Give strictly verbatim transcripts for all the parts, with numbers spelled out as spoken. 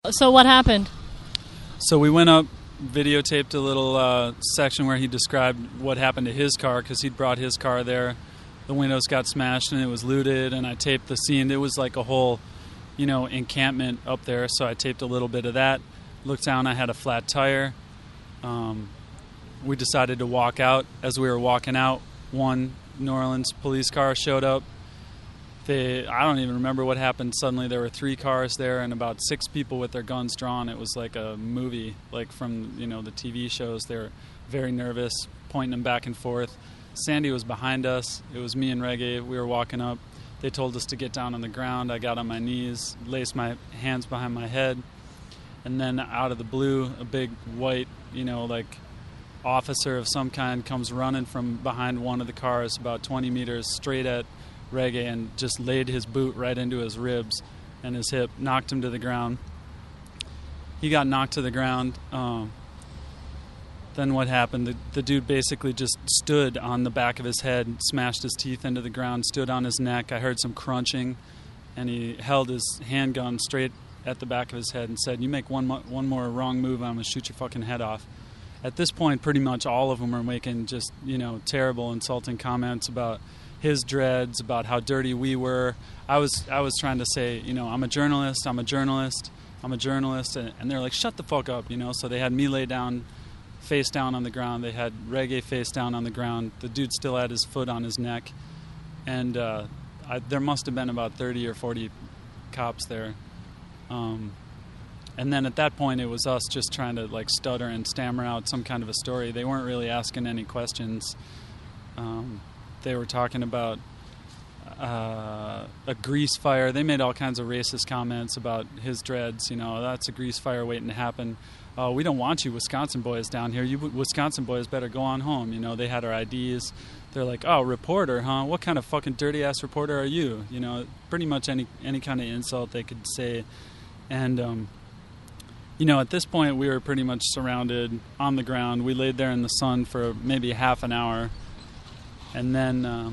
so what happened? So we went up, videotaped a little uh, section where he described what happened to his car because he'd brought his car there. The windows got smashed and it was looted, and I taped the scene. It was like a whole, you know, encampment up there, so I taped a little bit of that. Looked down, I had a flat tire. Um, we decided to walk out. As we were walking out, one New Orleans police car showed up. They, I don't even remember what happened. Suddenly there were three cars there and about six people with their guns drawn. It was like a movie, like from, you know, the T V shows. They were very nervous, pointing them back and forth. Sandy was behind us. It was me and Reggae. We were walking up. They told us to get down on the ground. I got on my knees, laced my hands behind my head, and then out of the blue, a big white, you know, like officer of some kind comes running from behind one of the cars about twenty meters straight at Reggae and just laid his boot right into his ribs and his hip, knocked him to the ground. He got knocked to the ground. Um, then what happened? The, the dude basically just stood on the back of his head, smashed his teeth into the ground, stood on his neck. I heard some crunching, and he held his handgun straight at the back of his head and said, "You make one mo- one more wrong move, I'm going to shoot your fucking head off." At this point, pretty much all of them were making just, you know, terrible, insulting comments about his dreads, about how dirty we were. I was I was trying to say, you know, I'm a journalist, I'm a journalist, I'm a journalist, and, and they're like, shut the fuck up, you know. So they had me lay down, face down on the ground. They had Reggae face down on the ground. The dude still had his foot on his neck, and uh, I, there must have been about thirty or forty cops there. Um, and then at that point, it was us just trying to like stutter and stammer out some kind of a story. They weren't really asking any questions. Um, They were talking about uh, a grease fire. They made all kinds of racist comments about his dreads. You know, that's a grease fire waiting to happen. Uh, we don't want you Wisconsin boys down here. You Wisconsin boys better go on home. You know, they had our I Ds. They're like, oh, reporter, huh? What kind of fucking dirty-ass reporter are you? You know, pretty much any any kind of insult they could say. And, um, you know, at this point, we were pretty much surrounded on the ground. We laid there in the sun for maybe half an hour. And then um,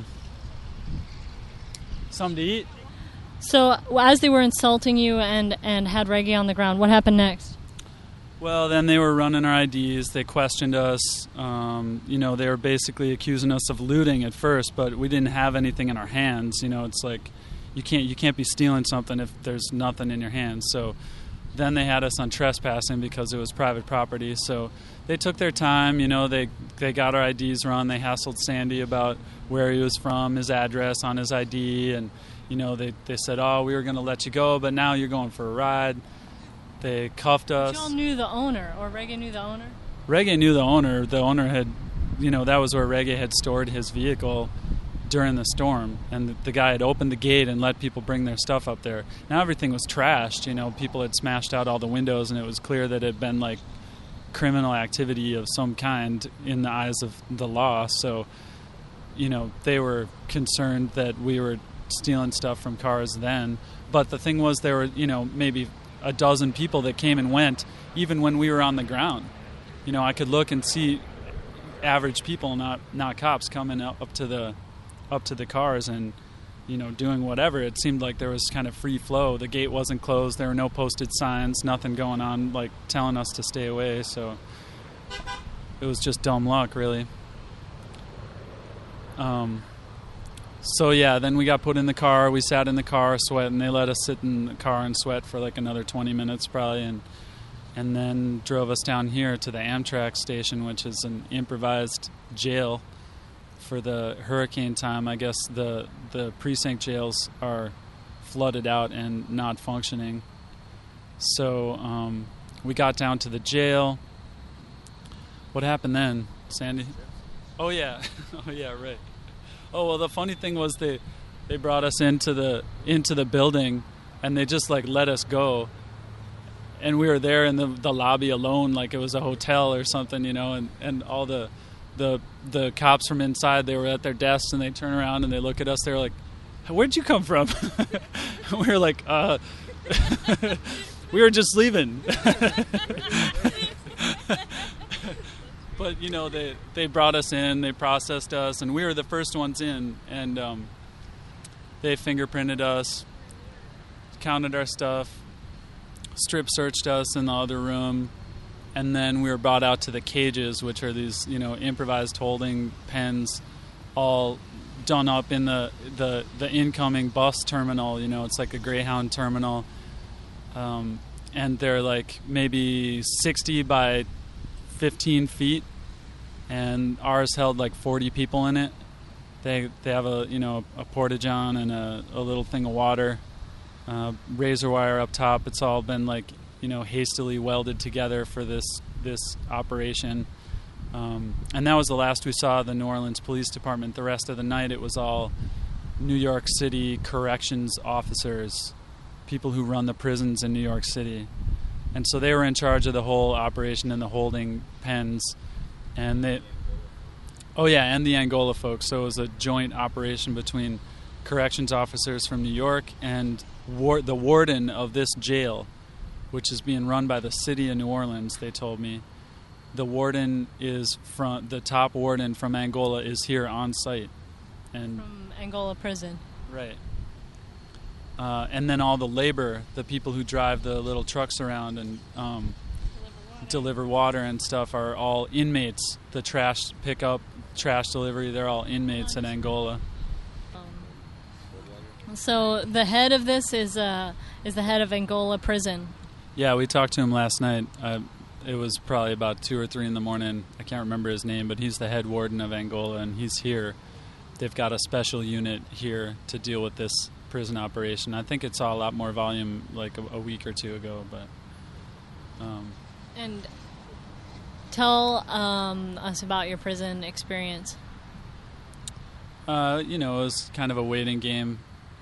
something to eat. So as they were insulting you and, and had Reggae on the ground, what happened next? Well, then they were running our I Ds. They questioned us. Um, you know, they were basically accusing us of looting at first, but we didn't have anything in our hands. You know, it's like you can't you can't be stealing something if there's nothing in your hands. So then they had us on trespassing because it was private property. So they took their time, you know, they they got our I Ds run. They hassled Sandy about where he was from, his address on his I D, and, you know, they, they said, oh, we were going to let you go, but now you're going for a ride. They cuffed us. But y'all knew the owner, or Reggae knew the owner? Reggae knew the owner. The owner had, you know, that was where Reggae had stored his vehicle during the storm, and the, the guy had opened the gate and let people bring their stuff up there. Now everything was trashed, you know, people had smashed out all the windows, and it was clear that it had been, like, criminal activity of some kind in the eyes of the law. So, you know, they were concerned that we were stealing stuff from cars then. But the thing was, there were, you know, maybe a dozen people that came and went even when we were on the ground. You know, I could look and see average people, not not cops, coming up, up to the up to the cars and, you know, doing whatever. It seemed like there was kind of free flow. The gate wasn't closed. There were no posted signs, nothing going on, like, telling us to stay away. So it was just dumb luck, really. Um, so, yeah, then we got put in the car. We sat in the car, sweating. They let us sit in the car and sweat for, like, another twenty minutes probably, and and then drove us down here to the Amtrak station, which is an improvised jail for the hurricane time. I guess the the precinct jails are flooded out and not functioning. So um, we got down to the jail. What happened then, Sandy? Oh yeah, oh yeah, right. Oh well, the funny thing was they they brought us into the into the building, and they just like let us go. And we were there in the the lobby alone, like it was a hotel or something, you know. And, and all the the the cops from inside, they were at their desks, and they turn around and they look at us. They're like, "Where'd you come from?" We were like, "Uh, we were just leaving." But you know, they they brought us in, they processed us, and we were the first ones in. And um, they fingerprinted us, counted our stuff. strip searched us in the other room, and then we were brought out to the cages, which are these, you know, improvised holding pens, all done up in the the, the incoming bus terminal. You know, it's like a Greyhound terminal, um, and they're like maybe sixty by fifteen feet, and ours held like forty people in it. They they have a you know a porta-john and a, a little thing of water, uh, razor wire up top. It's all been like you know hastily welded together for this this operation, um, and that was the last we saw of the New Orleans Police Department. The rest of the night it was all New York City corrections officers, people who run the prisons in New York City, and so they were in charge of the whole operation in the holding pens, and they. Oh, yeah, and the Angola folks. So it was a joint operation between corrections officers from New York and war- the warden of this jail, which is being run by the city of New Orleans, they told me. The warden is from, the top warden from Angola is here on site. And From Angola prison. Right. Uh, and then all the labor, the people who drive the little trucks around and um, deliver, water. deliver water and stuff are all inmates. The trash pickup, trash delivery, they're all inmates in Angola. Um, so the head of this is uh, is the head of Angola prison. Yeah, we talked to him last night. Uh, it was probably about two or three in the morning. I can't remember his name, but he's the head warden of Angola, and he's here. They've got a special unit here to deal with this prison operation. I think it saw a lot more volume like a, a week or two ago, but... Um, and tell um, us about your prison experience. Uh, you know, it was kind of a waiting game.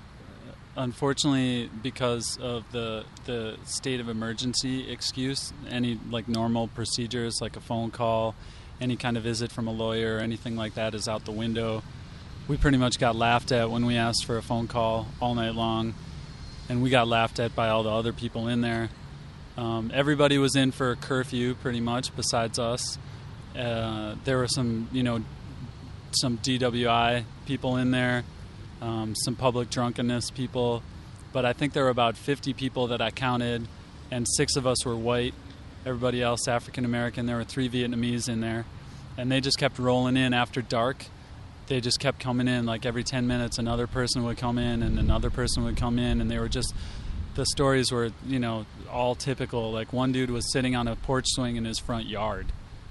Unfortunately, because of the the state of emergency excuse, any like normal procedures like a phone call, any kind of visit from a lawyer or anything like that is out the window. We pretty much got laughed at when we asked for a phone call all night long, and we got laughed at by all the other people in there. Um, everybody was in for a curfew pretty much besides us. Uh, there were some, you know, some D W I people in there. Um, some public drunkenness people, but I think there were about fifty people that I counted, and six of us were white, everybody else African American. There were three Vietnamese in there, and they just kept rolling in after dark. They just kept coming in, like every ten minutes another person would come in and another person would come in, and they were just, the stories were, you know, all typical. Like one dude was sitting on a porch swing in his front yard.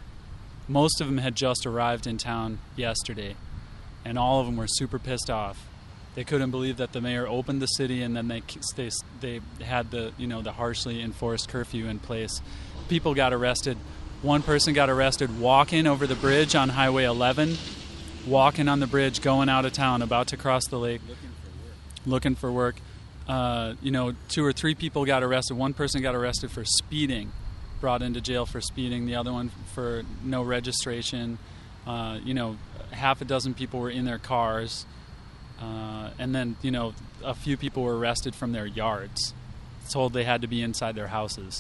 Most of them had just arrived in town yesterday, and all of them were super pissed off. They couldn't believe that the mayor opened the city and then they they they had the you know the harshly enforced curfew in place. People got arrested. One person got arrested walking over the bridge on Highway eleven, walking on the bridge, going out of town, about to cross the lake, looking for work. Looking for work. Uh, you know, two or three people got arrested. One person got arrested for speeding, brought into jail for speeding. The other one for no registration. Uh, you know, half a dozen people were in their cars. Uh, and then, you know, a few people were arrested from their yards, told they had to be inside their houses.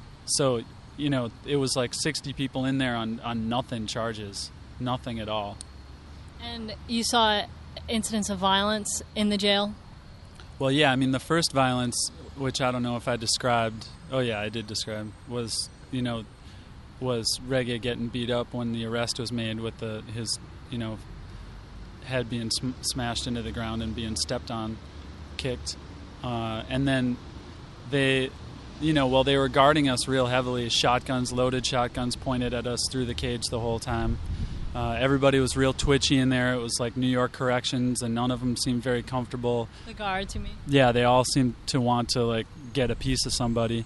So, you know, it was like sixty people in there on, on nothing charges, nothing at all. And you saw incidents of violence in the jail? Well, yeah, I mean, the first violence, which I don't know if I described, oh yeah, I did describe, was, you know, was Reggae getting beat up when the arrest was made with the his, you know, head being sm- smashed into the ground and being stepped on, kicked. Uh, and then they, you know, while they were guarding us real heavily, shotguns, loaded shotguns pointed at us through the cage the whole time. Uh, everybody was real twitchy in there. It was like New York corrections, and none of them seemed very comfortable. The guards, you mean? Yeah, they all seemed to want to, like, get a piece of somebody.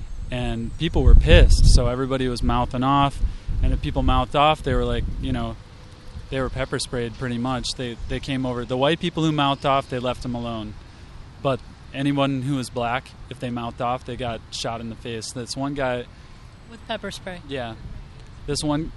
And people were pissed, so everybody was mouthing off. And if people mouthed off, they were like, you know, they were pepper sprayed pretty much. They they came over. The white people who mouthed off, they left them alone. But anyone who was black, if they mouthed off, they got shot in the face. This one guy... With pepper spray? Yeah. This one...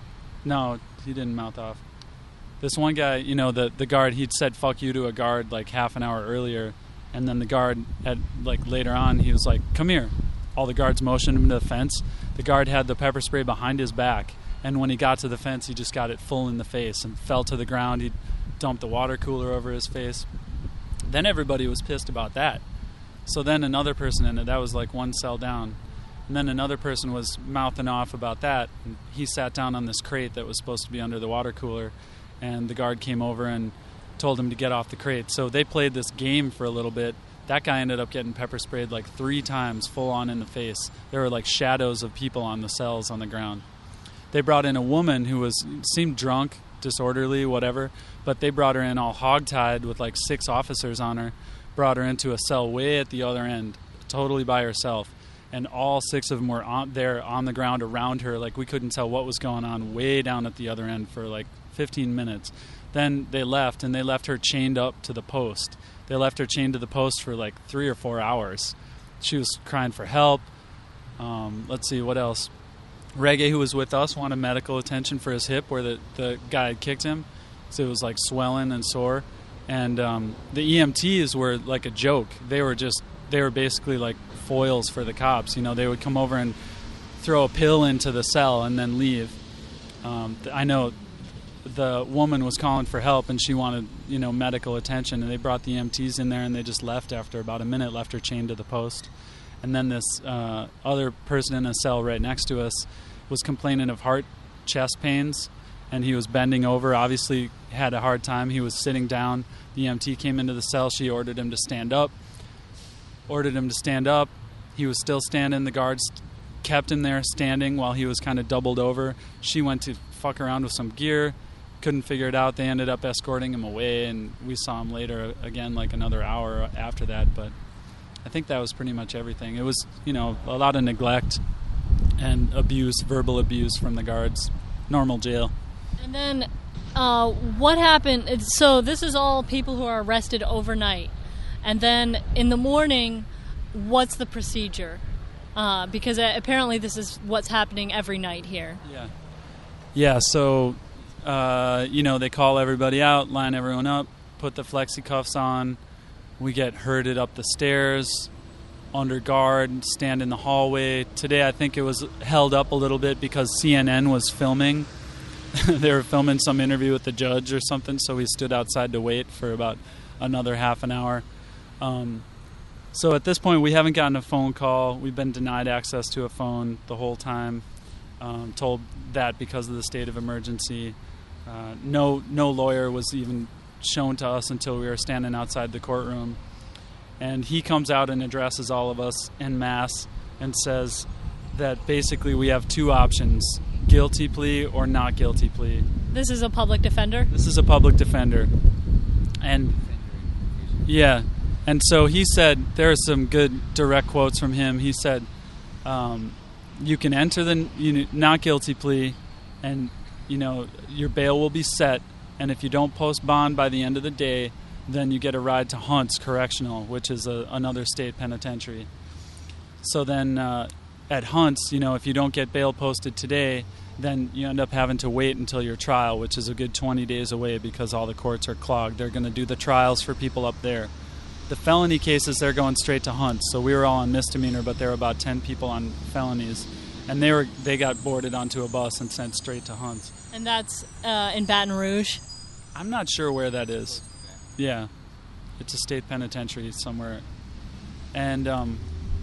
No, he didn't mouth off. This one guy, you know, the, the guard, he'd said fuck you to a guard like half an hour earlier. And then the guard had, like, later on, he was like, come here. All the guards motioned him to the fence. The guard had the pepper spray behind his back. And when he got to the fence, he just got it full in the face and fell to the ground. He dumped the water cooler over his face. Then everybody was pissed about that. So then another person in it, that was like one cell down. And then another person was mouthing off about that. And he sat down on this crate that was supposed to be under the water cooler, and the guard came over and told him to get off the crate. So they played this game for a little bit. That guy ended up getting pepper sprayed like three times full on in the face. There were like shadows of people on the cells on the ground. They brought in a woman who was seemed drunk, disorderly, whatever, but they brought her in all hogtied with like six officers on her, brought her into a cell way at the other end, totally by herself. And all six of them were on, there on the ground around her. Like, we couldn't tell what was going on way down at the other end for like fifteen minutes. Then they left, and they left her chained up to the post. They left her chained to the post for like three or four hours. She was crying for help. Um, let's see, what else? Reggae, who was with us, wanted medical attention for his hip where the, the guy had kicked him. So it was like swelling and sore. And um, the E M Ts were like a joke. They were just, they were basically like foils for the cops. You know, they would come over and throw a pill into the cell and then leave. Um, I know the woman was calling for help, and she wanted, you know, medical attention, and they brought the E M Ts in there, and they just left after about a minute, left her chained to the post. And then this uh, other person in a cell right next to us was complaining of heart chest pains, and he was bending over, obviously had a hard time. He was sitting down. The E M T came into the cell. She ordered him to stand up. Ordered him to stand up. He was still standing. The guards kept him there standing while he was kind of doubled over. She went to fuck around with some gear. Couldn't figure it out. They ended up escorting him away, and we saw him later again, like another hour after that. But I think that was pretty much everything. It was, you know, a lot of neglect and abuse, verbal abuse from the guards. Normal jail. And then uh, what happened? So this is all people who are arrested overnight. And then in the morning, what's the procedure? Uh, because apparently this is what's happening every night here. Yeah. Yeah, so, uh, you know, they call everybody out, line everyone up, put the flexi cuffs on. We get herded up the stairs, under guard, stand in the hallway. Today I think it was held up a little bit because C N N was filming. They were filming some interview with the judge or something, so we stood outside to wait for about another half an hour. Um, so at this point, we haven't gotten a phone call. We've been denied access to a phone the whole time, um, told that because of the state of emergency. Uh, no, no lawyer was even shown to us until we were standing outside the courtroom. And he comes out and addresses all of us en masse and says that basically we have two options, guilty plea or not guilty plea. This is a public defender? This is a public defender. And yeah, and so he said, there are some good direct quotes from him. He said, um, you can enter the you know, not guilty plea, and you know your bail will be set, and if you don't post bond by the end of the day, then you get a ride to Hunts Correctional, which is a, another state penitentiary. So then uh, at Hunts, you know, if you don't get bail posted today, then you end up having to wait until your trial, which is a good twenty days away because all the courts are clogged. They're going to do the trials for people up there. The felony cases, they're going straight to Hunts. So we were all on misdemeanor, but there were about ten people on felonies. And they were they got boarded onto a bus and sent straight to Hunts. And that's uh, in Baton Rouge? I'm not sure where that is. Yeah. It's a state penitentiary somewhere. And um,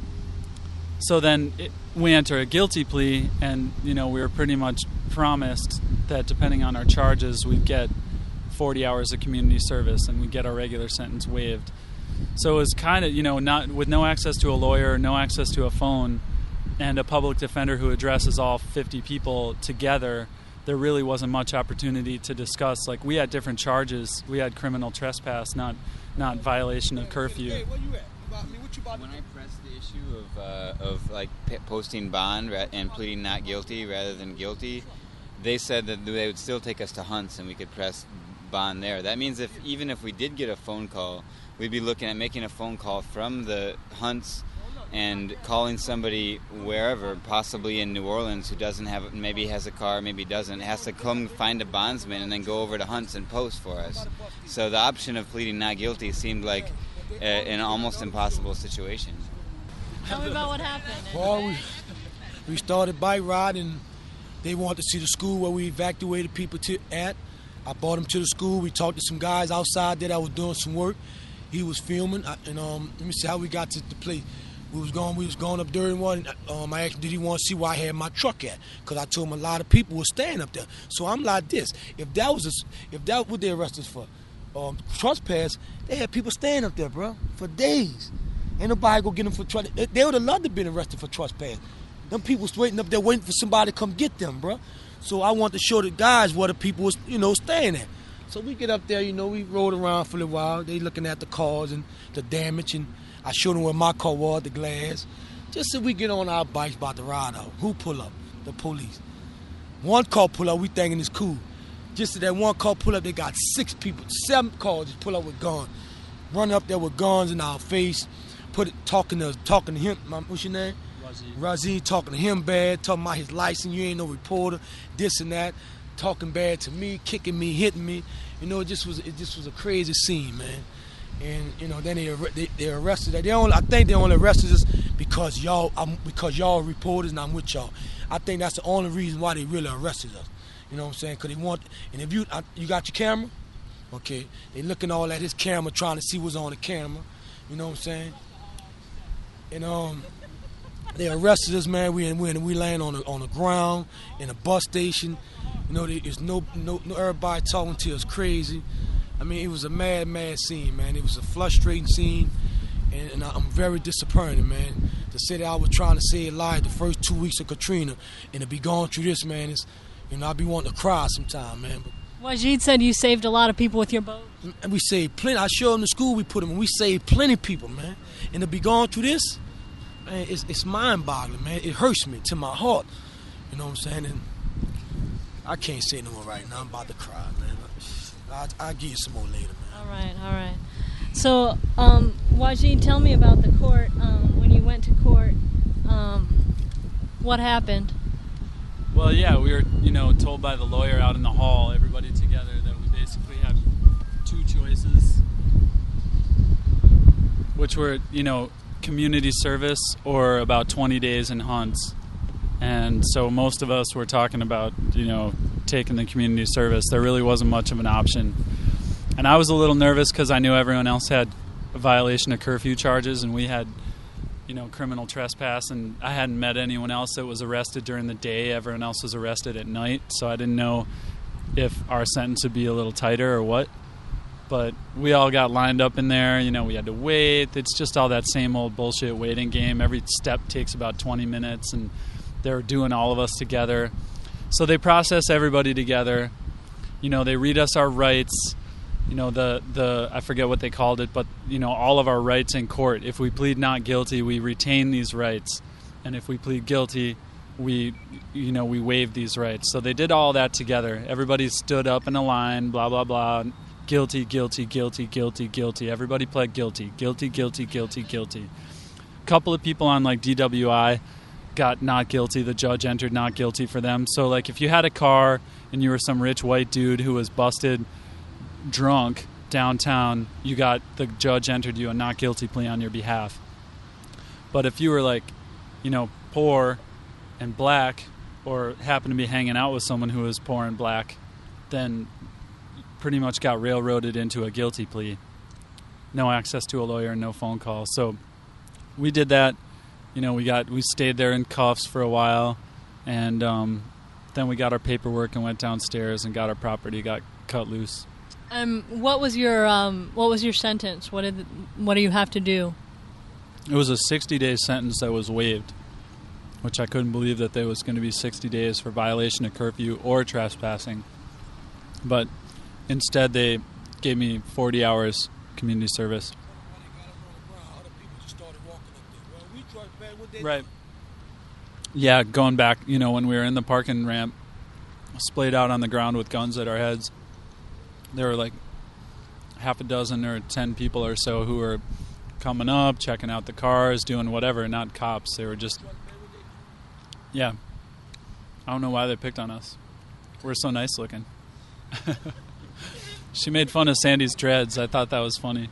so then it, we enter a guilty plea, and, you know, we were pretty much promised that depending on our charges, we'd get forty hours of community service and we'd get our regular sentence waived. So it was kind of, you know, not with no access to a lawyer, no access to a phone, and a public defender who addresses all fifty people together, there really wasn't much opportunity to discuss. Like, we had different charges. We had criminal trespass, not not violation of curfew. Hey, where you at? About me? What you about When to I do? pressed the issue of uh, of like p- posting bond ra- and pleading not guilty rather than guilty, they said that they would still take us to Hunts and we could press bond there. That means if even if we did get a phone call, we'd be looking at making a phone call from the Hunts and calling somebody wherever, possibly in New Orleans, who doesn't have, maybe has a car, maybe doesn't, has to come find a bondsman and then go over to Hunts and post for us. So the option of pleading not guilty seemed like uh, an almost impossible situation. Tell me about what happened. Well, we, we started bike ride, and they wanted to see the school where we evacuated people to at. I brought them to the school. We talked to some guys outside there that was doing some work, he was filming, I, and um, let me see how we got to the place. We was going, we was going up during one. Um, I asked him, did he want to see where I had my truck at? Because I told him a lot of people were staying up there. So I'm like this: if that was, a, if that what they arrested us for, um, trespass, they had people staying up there, bro, for days. Ain't nobody go get them for trespass. They, they would have loved to been arrested for trespass. Them people was waiting up there, waiting for somebody to come get them, bro. So I want to show the guys where the people was, you know, staying at. So we get up there, you know, we rode around for a little while. They looking at the cars and the damage, and I showed them where my car was, the glass. Just so we get on our bikes about to ride out. Who pull up? The police. One car pull up, we thinking it's cool. Just so that one car pull up, they got six people, seven cars just pull up with guns. Run up there with guns in our face, put it, talking to talking to him. What's your name? Razine. Razine, talking to him bad, talking about his license. You ain't no reporter, this and that. Talking bad to me, kicking me, hitting me. You know, it just was it just was a crazy scene, man. And you know, then they they, they arrested us. They only, I think they only arrested us because y'all I'm, because y'all are reporters and I'm with y'all. I think that's the only reason why they really arrested us. You know what I'm saying? Because they want. And if you I, you got your camera, okay, they looking all at his camera, trying to see what's on the camera. You know what I'm saying? And um, they arrested us, man. We we we laying on the on the ground in a bus station. You know, there's no, no, no everybody talking to us crazy. I mean, it was a mad, mad scene, man. It was a frustrating scene, and, and I'm very disappointed, man. To say that I was trying to save lives the first two weeks of Katrina, and to be going through this, man, is, you know, I be wanting to cry sometime, man. But Wajid said you saved a lot of people with your boat. And we saved plenty. I showed them the school we put them in. We saved plenty of people, man. And to be going through this, man, it's, it's mind-boggling, man. It hurts me to my heart. You know what I'm saying? And I can't say no more right now. I'm about to cry, man. I'll, I'll give you some more later, man. All right, all right. So, um, Wajid, tell me about the court. Um, when you went to court, um, what happened? Well, yeah, we were, you know, told by the lawyer out in the hall, everybody together, that we basically had two choices, which were, you know, community service or about twenty days in hunts. And so most of us were talking about, you know, taking the community service. There really wasn't much of an option. And I was a little nervous because I knew everyone else had a violation of curfew charges, and we had, you know, criminal trespass, and I hadn't met anyone else that was arrested during the day. Everyone else was arrested at night, so I didn't know if our sentence would be a little tighter or what. But we all got lined up in there. You know, we had to wait. It's just all that same old bullshit waiting game. Every step takes about twenty minutes, and they were doing all of us together. So they process everybody together. You know, they read us our rights. You know, the, the I forget what they called it, but, you know, all of our rights in court. If we plead not guilty, we retain these rights. And if we plead guilty, we, you know, we waive these rights. So they did all that together. Everybody stood up in a line, blah, blah, blah. Guilty, guilty, guilty, guilty, guilty. Everybody pled guilty. Guilty, guilty, guilty, guilty. A couple of people on, like, D W I got not guilty. The judge entered not guilty for them. So, like, if you had a car and you were some rich white dude who was busted drunk downtown, you got the judge entered you a not guilty plea on your behalf. But if you were, like, you know, poor and black, or happened to be hanging out with someone who was poor and black, then pretty much got railroaded into a guilty plea. No access to a lawyer, no phone call. So we did that. You know, we got we stayed there in cuffs for a while, and um, then we got our paperwork and went downstairs and got our property, got cut loose. Um, what was your um, what was your sentence? What did what do you have to do? It was a sixty-day sentence that was waived, which I couldn't believe that there was going to be sixty days for violation of curfew or trespassing. But instead, they gave me forty hours community service. Right. Yeah, going back, you know, when we were in the parking ramp, splayed out on the ground with guns at our heads, there were like half a dozen or ten people or so who were coming up, checking out the cars, doing whatever, not cops. They were just, yeah. I don't know why they picked on us. We're so nice looking. She made fun of Sandy's dreads. I thought that was funny.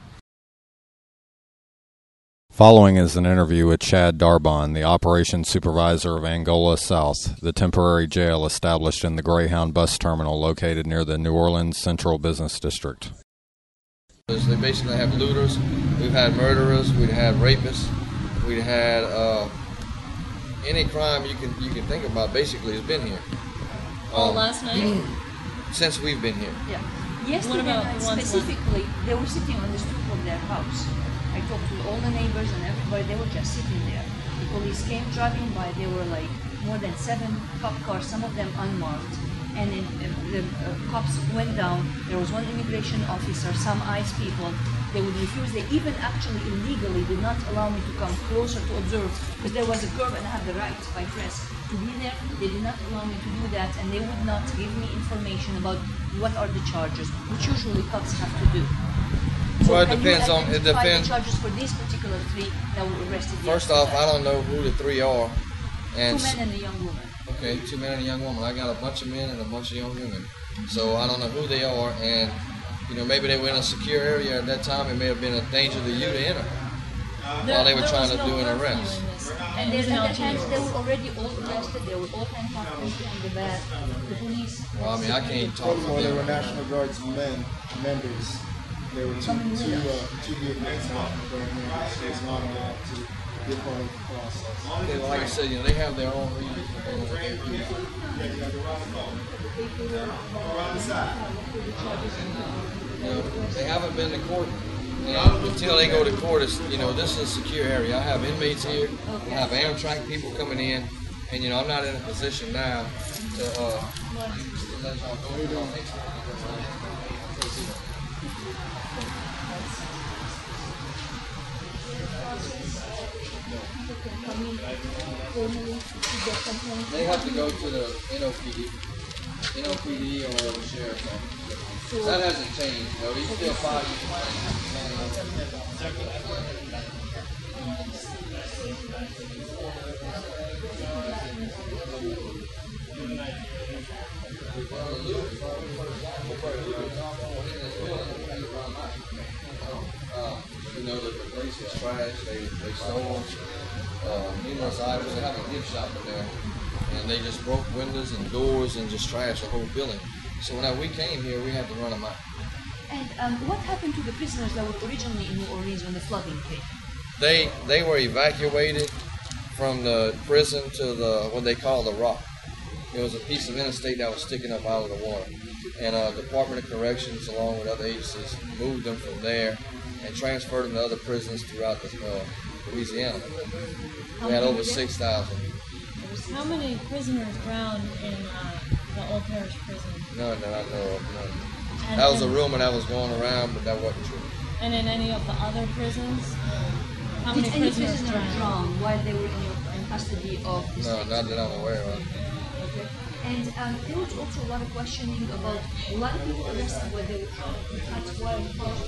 Following is an interview with Chad Darbon, the operations supervisor of Angola South, the temporary jail established in the Greyhound bus terminal located near the New Orleans Central Business District. They basically have looters. We've had murderers. We've had rapists. We've had uh, any crime you can you can think about. Basically, has been here. All Um, last night? since we've been here. Yeah. Yesterday What about night the ones specifically, they were sitting on the stoop of their house. I talked to all the neighbors and everybody, they were just sitting there. The police came driving by, they were like more than seven cop cars, some of them unmarked. And then uh, the uh, cops went down, there was one immigration officer, some ICE people, they would refuse. They even actually illegally did not allow me to come closer to observe because there was a curb and I had the right by press to be there. They did not allow me to do that and they would not give me information about what are the charges, which usually cops have to do. So Well, it can depends you on- it identify depends- the charges for these particular three that were arrested First off, yesterday? I don't know who the three are. And Two men and a young woman. Okay, two men and a young woman. I got a bunch of men and a bunch of young women. So I don't know who they are, and you know maybe they were in a secure area at that time. It may have been a danger to you to enter while they were There trying was to no do an curfew arrest. in this. And It was then an at the times L G. they were already all arrested, they were all handcuffed in the back. The police. Well, I mean, I can't talk for Well, there were them. National Guards men members. There were two, two, uh, two Vietnamese National Guard members. So it's not allowed to get part of the process. Okay, well, like I said, you know, they have their own reasons for doing what they do. You know, they haven't been to court. And until they go to court, it's, you know, this is a secure area. I have inmates here. I have Amtrak people coming in. And, you know, I'm not in a position now to, uh, let y'all go. They have to go to the N O P D, N O P D or the sheriff's office. That hasn't changed, though. He's still five Uh, you know that the place was trashed. They they stole uh, numerous items. They have a gift shop in there, and they just broke windows and doors and just trashed the whole building. So when we came here, we had to run them out. And um, what happened to the prisoners that were originally in New Orleans when the flooding came? They they were evacuated from the prison to the what they call the Rock. It was a piece of interstate that was sticking up out of the water, and uh, Department of Corrections, along with other agencies, moved them from there and transferred them to other prisons throughout the, uh, Louisiana. We had over six thousand. How many prisoners drowned in uh, the Old Parish prison? None that I know of. None. And That was a in- rumor that was going around, but that wasn't true. And in any of the other prisons? How Did many any prisoners prisoner drowned? drown while they were in, your, in custody of the No, state? not that I'm aware of. Okay. And um, there was also a lot of questioning about a lot of people arrested when they were at wild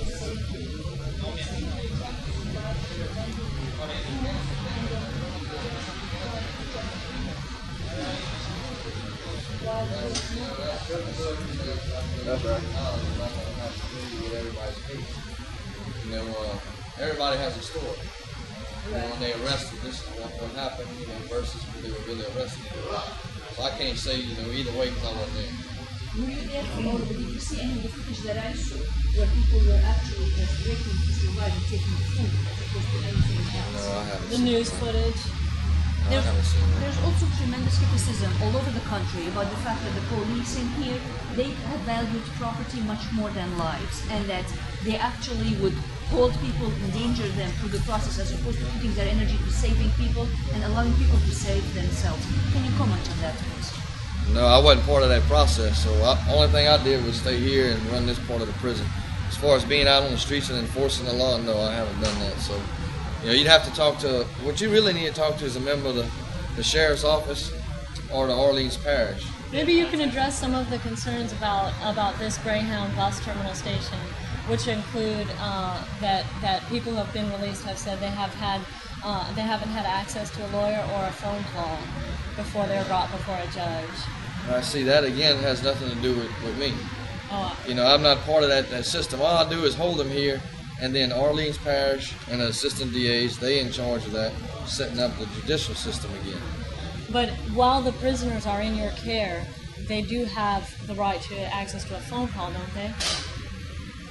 That's right. Everybody's case. You know, uh, everybody has a story. You know, when they arrested, this is what, what happened, you know, versus when they were really arrested. So I can't say, you know, either way because I wasn't there. Were you there for all of it? Did you see any of the footage that I saw where people were actually just breaking to survive and taking food as opposed to anything else? No, I haven't The seen news that. footage? No, I There's, haven't seen that. there's also tremendous criticism all over the country about the fact that the police in here, they have valued property much more than lives, and that they actually would hold people, endanger them through the process as opposed to putting their energy to saving people and allowing people to save themselves. Can you comment on that, please? No, I wasn't part of that process. So the only thing I did was stay here and run this part of the prison. As far as being out on the streets and enforcing the law, no, I haven't done that. So, you know, you'd have to talk to, what you really need to talk to is a member of the, the sheriff's office or the Orleans Parish. Maybe you can address some of the concerns about, about this Greyhound bus terminal station, which include uh, that that people who have been released have said they have had uh, they haven't had access to a lawyer or a phone call before they're brought before a judge. I see that again has nothing to do with, with me. Oh, You know, I'm not part of that, that system. All I do is hold them here, and then Orleans Parish and the assistant D As, they in charge of that, setting up the judicial system again. but while the prisoners are in your care, they do have the right to access to a phone call, don't they?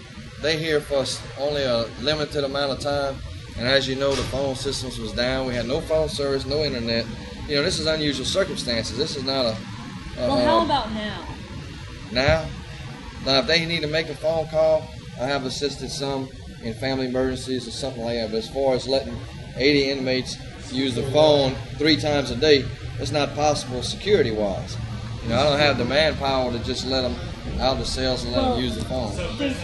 they here for us only a limited amount of time. And as you know, the phone systems was down. We had no phone service, no internet. You know, this is unusual circumstances. This is not a. a Well, how um, about now? now? Now, if they need to make a phone call, I have assisted some in family emergencies or something like that. But as far as letting eighty inmates use the phone three times a day, it's not possible security-wise. You know, I don't have the manpower to just let them out of the cells and let Well, them use the phone. They,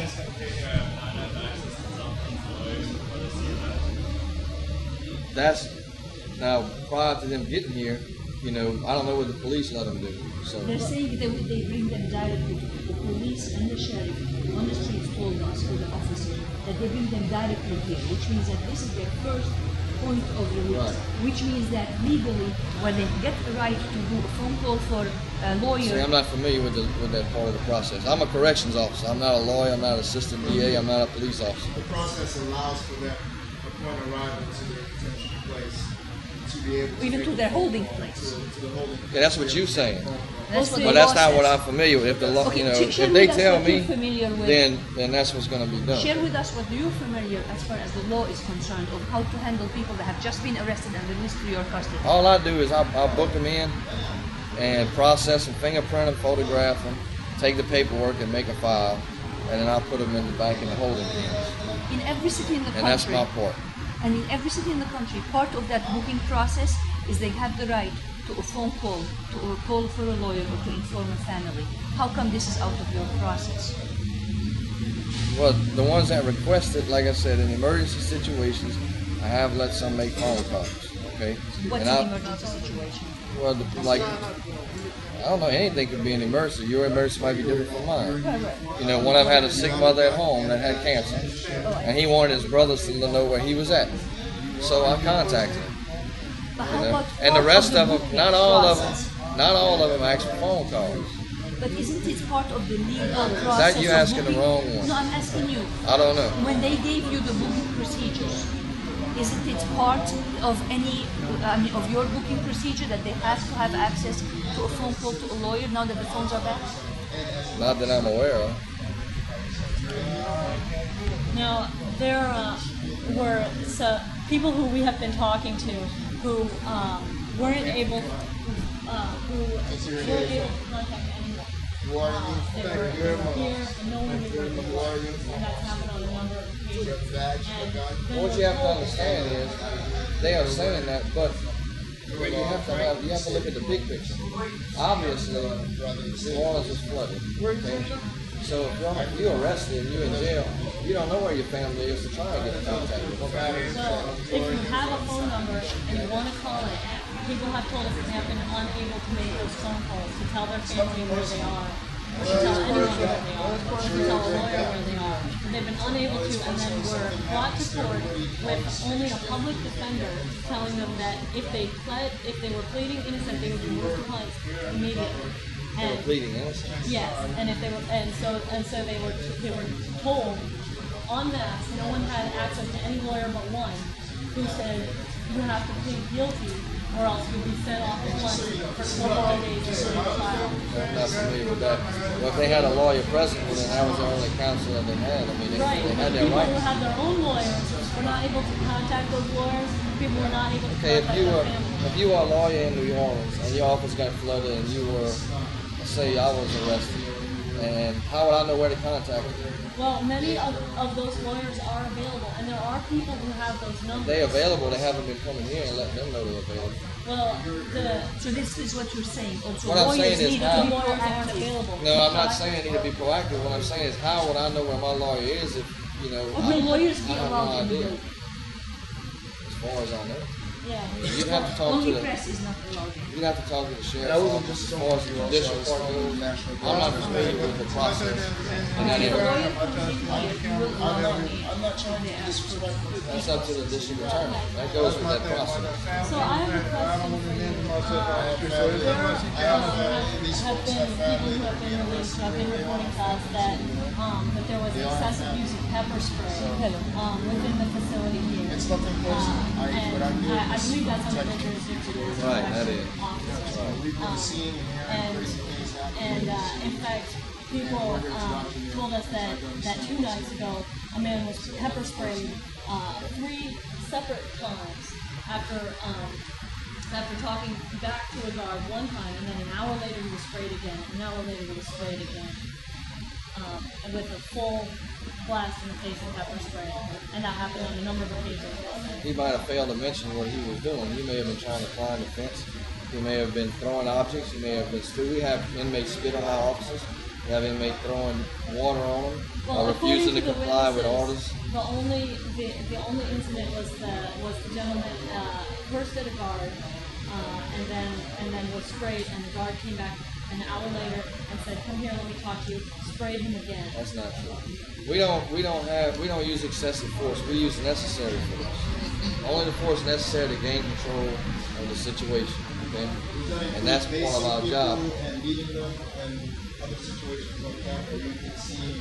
That's now prior to them getting here. You know, I don't know what the police let them do. So They're saying they, they bring them directly to the police and the sheriff on the streets told us, or the officer, that they bring them directly here, which means that this is their first point of release, Right. which means that legally, when they get the right to do a phone call for a lawyer, see, I'm not familiar with the, with that part of the process. I'm a corrections officer. I'm not a lawyer. I'm not an assistant D A. I'm not a police officer. The process allows for that upon arrival to their detention place to be able to even make to a their phone holding call place. To, to the holding Okay, that's what you're saying. That's what But the that's law not what says. I'm familiar with. If the law, Okay, you know, sh- share if they with us tell what me, you're familiar with. then then that's what's going to be done. Share with us what you're familiar as far as the law is concerned of how to handle people that have just been arrested and released to your custody. All I do is I, I book them in and process them, fingerprint them, photograph them, take the paperwork and make a file, and then I put them in the back in the holding pens. In every city in the And that's country, my part. and in every city in the country, part of that booking process is they have the right to a phone call, to a call for a lawyer, or to inform a family. How come this is out of your process? Well, the ones that request it, like I said, in emergency situations, I have let some make phone calls. Okay. What's and an I, emergency situation? well, the, like I don't know, anything could be an emergency. Your emergency might be different from mine. Right, right. You know, when I've had a sick mother at home that had cancer, and he wanted his brothers to know where he was at, so I contacted him. But You how know? about And the part rest the of them, booking not all of process? them, not all of them ask for phone calls. But isn't it part of the legal process? That you of asking the booking? wrong one. No, I'm asking you. I don't know. When they gave you the booking procedures, isn't it part of any, I mean, of your booking procedure that they have to have access to a phone call to a lawyer now that the phones are back? Not that I'm aware of. Now, there uh, were so, people who we have been talking to who um, weren't able, uh, who weren't able to contact anyone. You are Um, they in were fact, you're here, and no one knew where they you were. are And that's happened on a number of occasions. badge, And gun. then What we're you have to told- understand is, they are saying that, but you have to have, you have to look at the big picture. Obviously, New Orleans is flooded. Okay? So if you're, if you're arrested and you're in jail, you don't know where your family is to try and get in contact with them. So, if you have a phone number and you want to call it, people have told us that they have been unable to make those phone calls to tell their family where they are, or to tell anyone where they are, or to tell a lawyer where they are. They've been unable to, and then were brought to court with only a public defender telling them that if they pled, if they were pleading innocent, they would be moved to place immediately. They're And pleading innocent. yes, and if they were, and so and so they were they were told en masse. No one had access to any lawyer but one, who said you have to plead guilty or else you'll be sent off to London for four days until your trial. I'm not familiar with that. Well, if they had a lawyer present, well, then that was the only counsel that they had. I mean, they, Right, they but had their people who rights. had their own lawyers were not able to contact those lawyers. People were not able to Okay, if contact you their were family. if you were a lawyer in New Orleans and your office got flooded and you were, say, I was arrested, and how would I know where to contact you? Well, many of, of those lawyers are available, and there are people who have those numbers. They're available. They haven't been coming here and letting them know they're available. Well, the So this is what you're saying. Also, What I'm lawyers saying is need how- to be lawyers aren't proactive. available. No, I'm not saying I need to be proactive. What I'm saying is, how would I know where my lawyer is if, you know, Or will lawyers be I have allowed no in the idea. building? As far as I know. yeah. You'd have to talk to Only the, press is not allowed in. you'd have to talk to the sheriff's office as far as the judicial part goes. I'm not familiar with the process. And that If a area. lawyer comes in here, you will allow me when they ask for it. That's up to the district attorney. That goes with that process. So I have a question for you. Uh, there um, have been people who have been released who have been reporting to us that um, that there was excessive use of pepper spray um, within the facility here. It's nothing personal. Um, I, and what I do I, I is believe that's under the protect you. jurisdiction of the Right, that is. officer. We've been Um, seeing here and crazy things happen. and uh, in fact, people uh, told us that, that two nights ago a man was pepper sprayed uh, three separate times after um, after talking back to a guard one time, and then an hour later he was sprayed again, an hour later he was sprayed again, um, and with a full blast in the face of pepper spray, and that happened on a number of occasions. He might have failed to mention what he was doing. He may have been trying to climb the fence. He may have been throwing objects. He may have been still. We have inmates spit on our officers. We have inmates throwing water on them, well, or refusing to, to comply with orders. The only the, the only incident was the was the gentleman uh, first at a guard, uh, and then and then was sprayed, and the guard came back an hour later and said, "Come here, let me talk to you." Sprayed him again. That's not true. We don't we don't have we don't use excessive force. We use necessary force. Only the force necessary to gain control of the situation. Okay, and that's part of our job. And meeting them and other situations like that where you can see.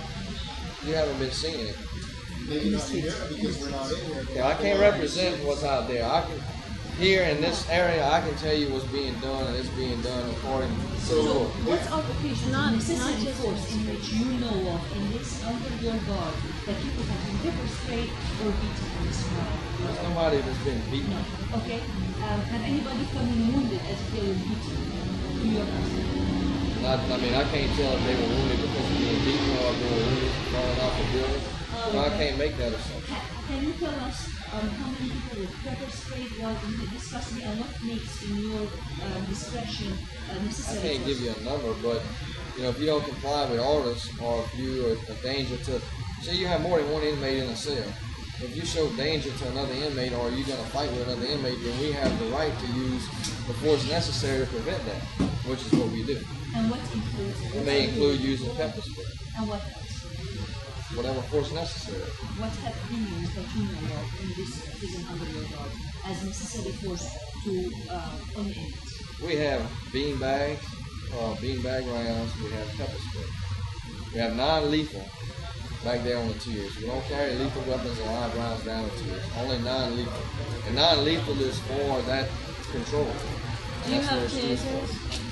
You haven't been seeing it. Maybe not here because we're not in here. Yeah, I can't represent what's out there. I can here in this area. I can tell you what's being done, and it's being done according to So, the law. what's occupation not necessary force in which you know of in this under your guard that people have been pepper sprayed or beaten in this trial? There's nobody that's been beaten. Okay. Um, have anybody come in wounded as if they were beaten? To your house? Not, I mean, I can't tell if they were wounded because of being beaten or if they were wounded falling off the building. Um, No, I can't make that assumption. Can, can you tell us um, how many people were pepper sprayed while in this custody and what makes, in your uh, discretion, uh, I necessary? can't give you a number, but you know, if you don't comply with orders or if you are a danger to, say you have more than one inmate in a cell. If you show danger to another inmate or you're going to fight with another inmate, then we have the right to use the force necessary to prevent that, which is what we do. And what includes? It may include using pepper spray, And what else? whatever force necessary. What have been used that you know of in this prison under your guard as necessary force to uh, an inmate? We have bean bags, uh, bean bag rounds. We have pepper spray. We have non-lethal back there on the tiers. We don't carry lethal weapons and live rounds down the tiers. Only non-lethal. And non-lethal is for that control. Do you That's have where it's used tasers? for.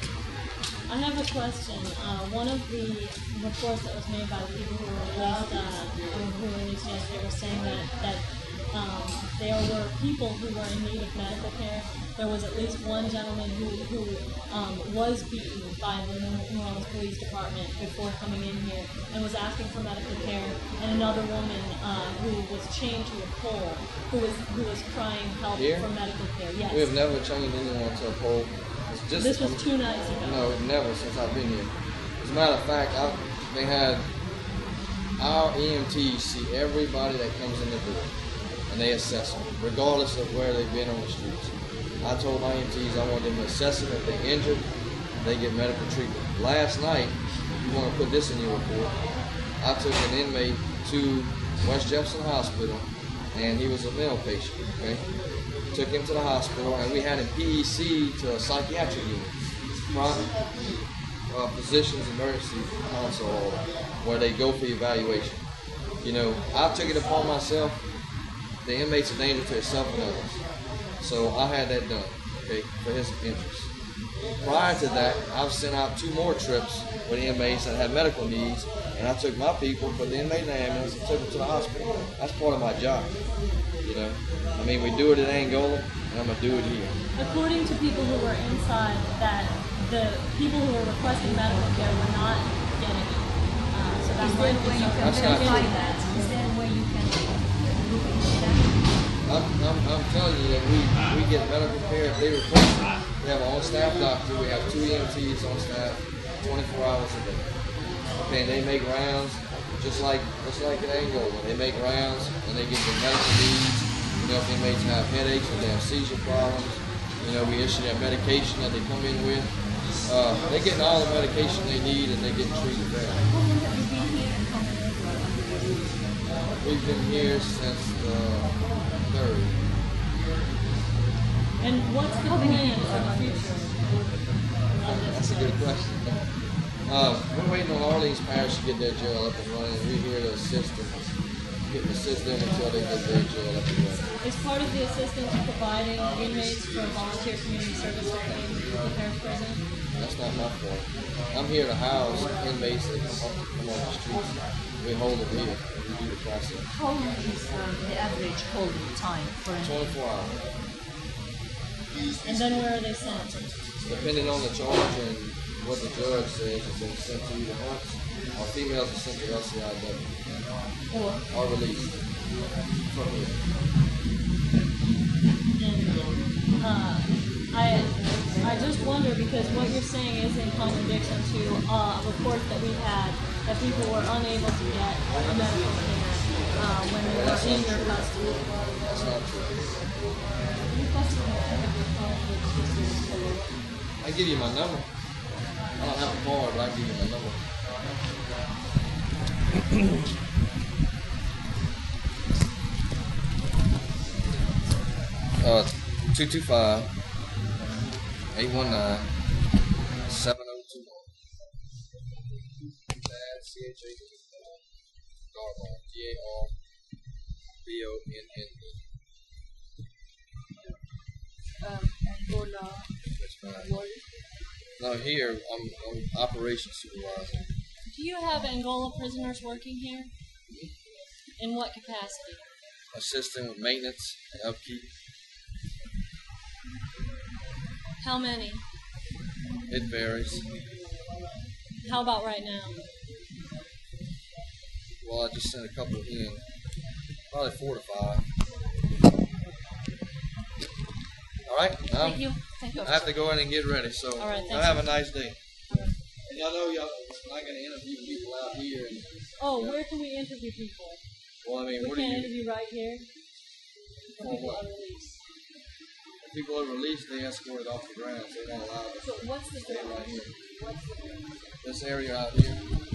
I have a question. Uh, one of the reports that was made by the people who were released, uh, who were released yesterday, was saying that, that um, there were people who were in need of medical care. There was at least one gentleman who, who um, was beaten by the New Orleans Police Department before coming in here and was asking for medical care, and another woman uh, who was chained to a pole who was who was crying help Here? for medical care. Yes. We have never chained anyone to a pole. It's just, This was two nights ago. No, never since I've been here. As a matter of fact, I, they had our E M Ts see everybody that comes in the door, and they assess them, regardless of where they've been on the streets. I told my E M Ts I want them to assess them. If they're injured, they get medical treatment. Last night, you want to put this in your report, I took an inmate to West Jefferson Hospital, and he was a male patient, okay? Took him to the hospital, and we had him P E C to a psychiatric unit, chronic uh, physician's emergency console, where they go for evaluation. You know, I took it upon myself. The inmate's a danger to himself and others, so I had that done, okay, for his interest. Prior to that, I've sent out two more trips with inmates that had medical needs, and I took my people, put the inmate in the ambulance, and took them to the hospital. That's part of my job. You know, I mean, we do it at Angola, and I'm gonna do it here. According to people who were inside, that the people who were requesting medical care were not getting it. Uh, so that Is might there a way be you can That's not something. verify true. that? Is there a way you can look into that? I'm, I'm, I'm telling you that we, we get medical care if they request it. We have our own staff doctor. We have two E M Ts on staff, twenty-four hours a day. Okay, and they make rounds just like just like in Angola. They make rounds and they get their medical needs. You know, if inmates have headaches or they have seizure problems, you know, we issue that medication that they come in with. Uh, they're getting all the medication they need and they're getting treated there. How long have you been here and how many people are under your roof? We've been here since the third. And what's the plan for the future? That's a good question. Uh, we're waiting on Orleans Parish to get their jail up and running. We're here to assist them, get assist them until they get their jail up and running. Is part of the assistance providing inmates for volunteer community service training? at the Harris prison? That's not my fault. I'm here to house inmates that come on the streets. We hold them here and we do the process. How long is um, the average holding time for an twenty-four hours. And then where are they sent? Depending on the charge and what the judge says, if they're sent to either Hunts or females are sent to L C I W Or? or released from here. And uh, I I just wonder because what you're saying is in contradiction to uh, a report that we had that people were unable to get medical care uh, when they were in your custody. That's not true. I can give you my number. I don't have a card, but I can give you my number. uh, two two five, eight one nine, seven oh two one. C H A Darbon, D A R B O N N E. um, Angola Wall? Now here, I'm, I'm operations supervisor. Do you have Angola prisoners working here? In what capacity? Assisting with maintenance and upkeep. How many? It varies. How about right now? Well, I just sent a couple in. Probably four to five. All right? Thank you. Thank you. I have to go in and get ready, so All right, thanks. y'all have a nice day. And y'all know y'all not going to interview people out here. And, Oh, where can we interview people? well, I mean, We what do can't you... interview right here. For People what? are released. If people are released, they escorted off the grounds. They're not allowed to So what's the stay right here. What's the This area out here.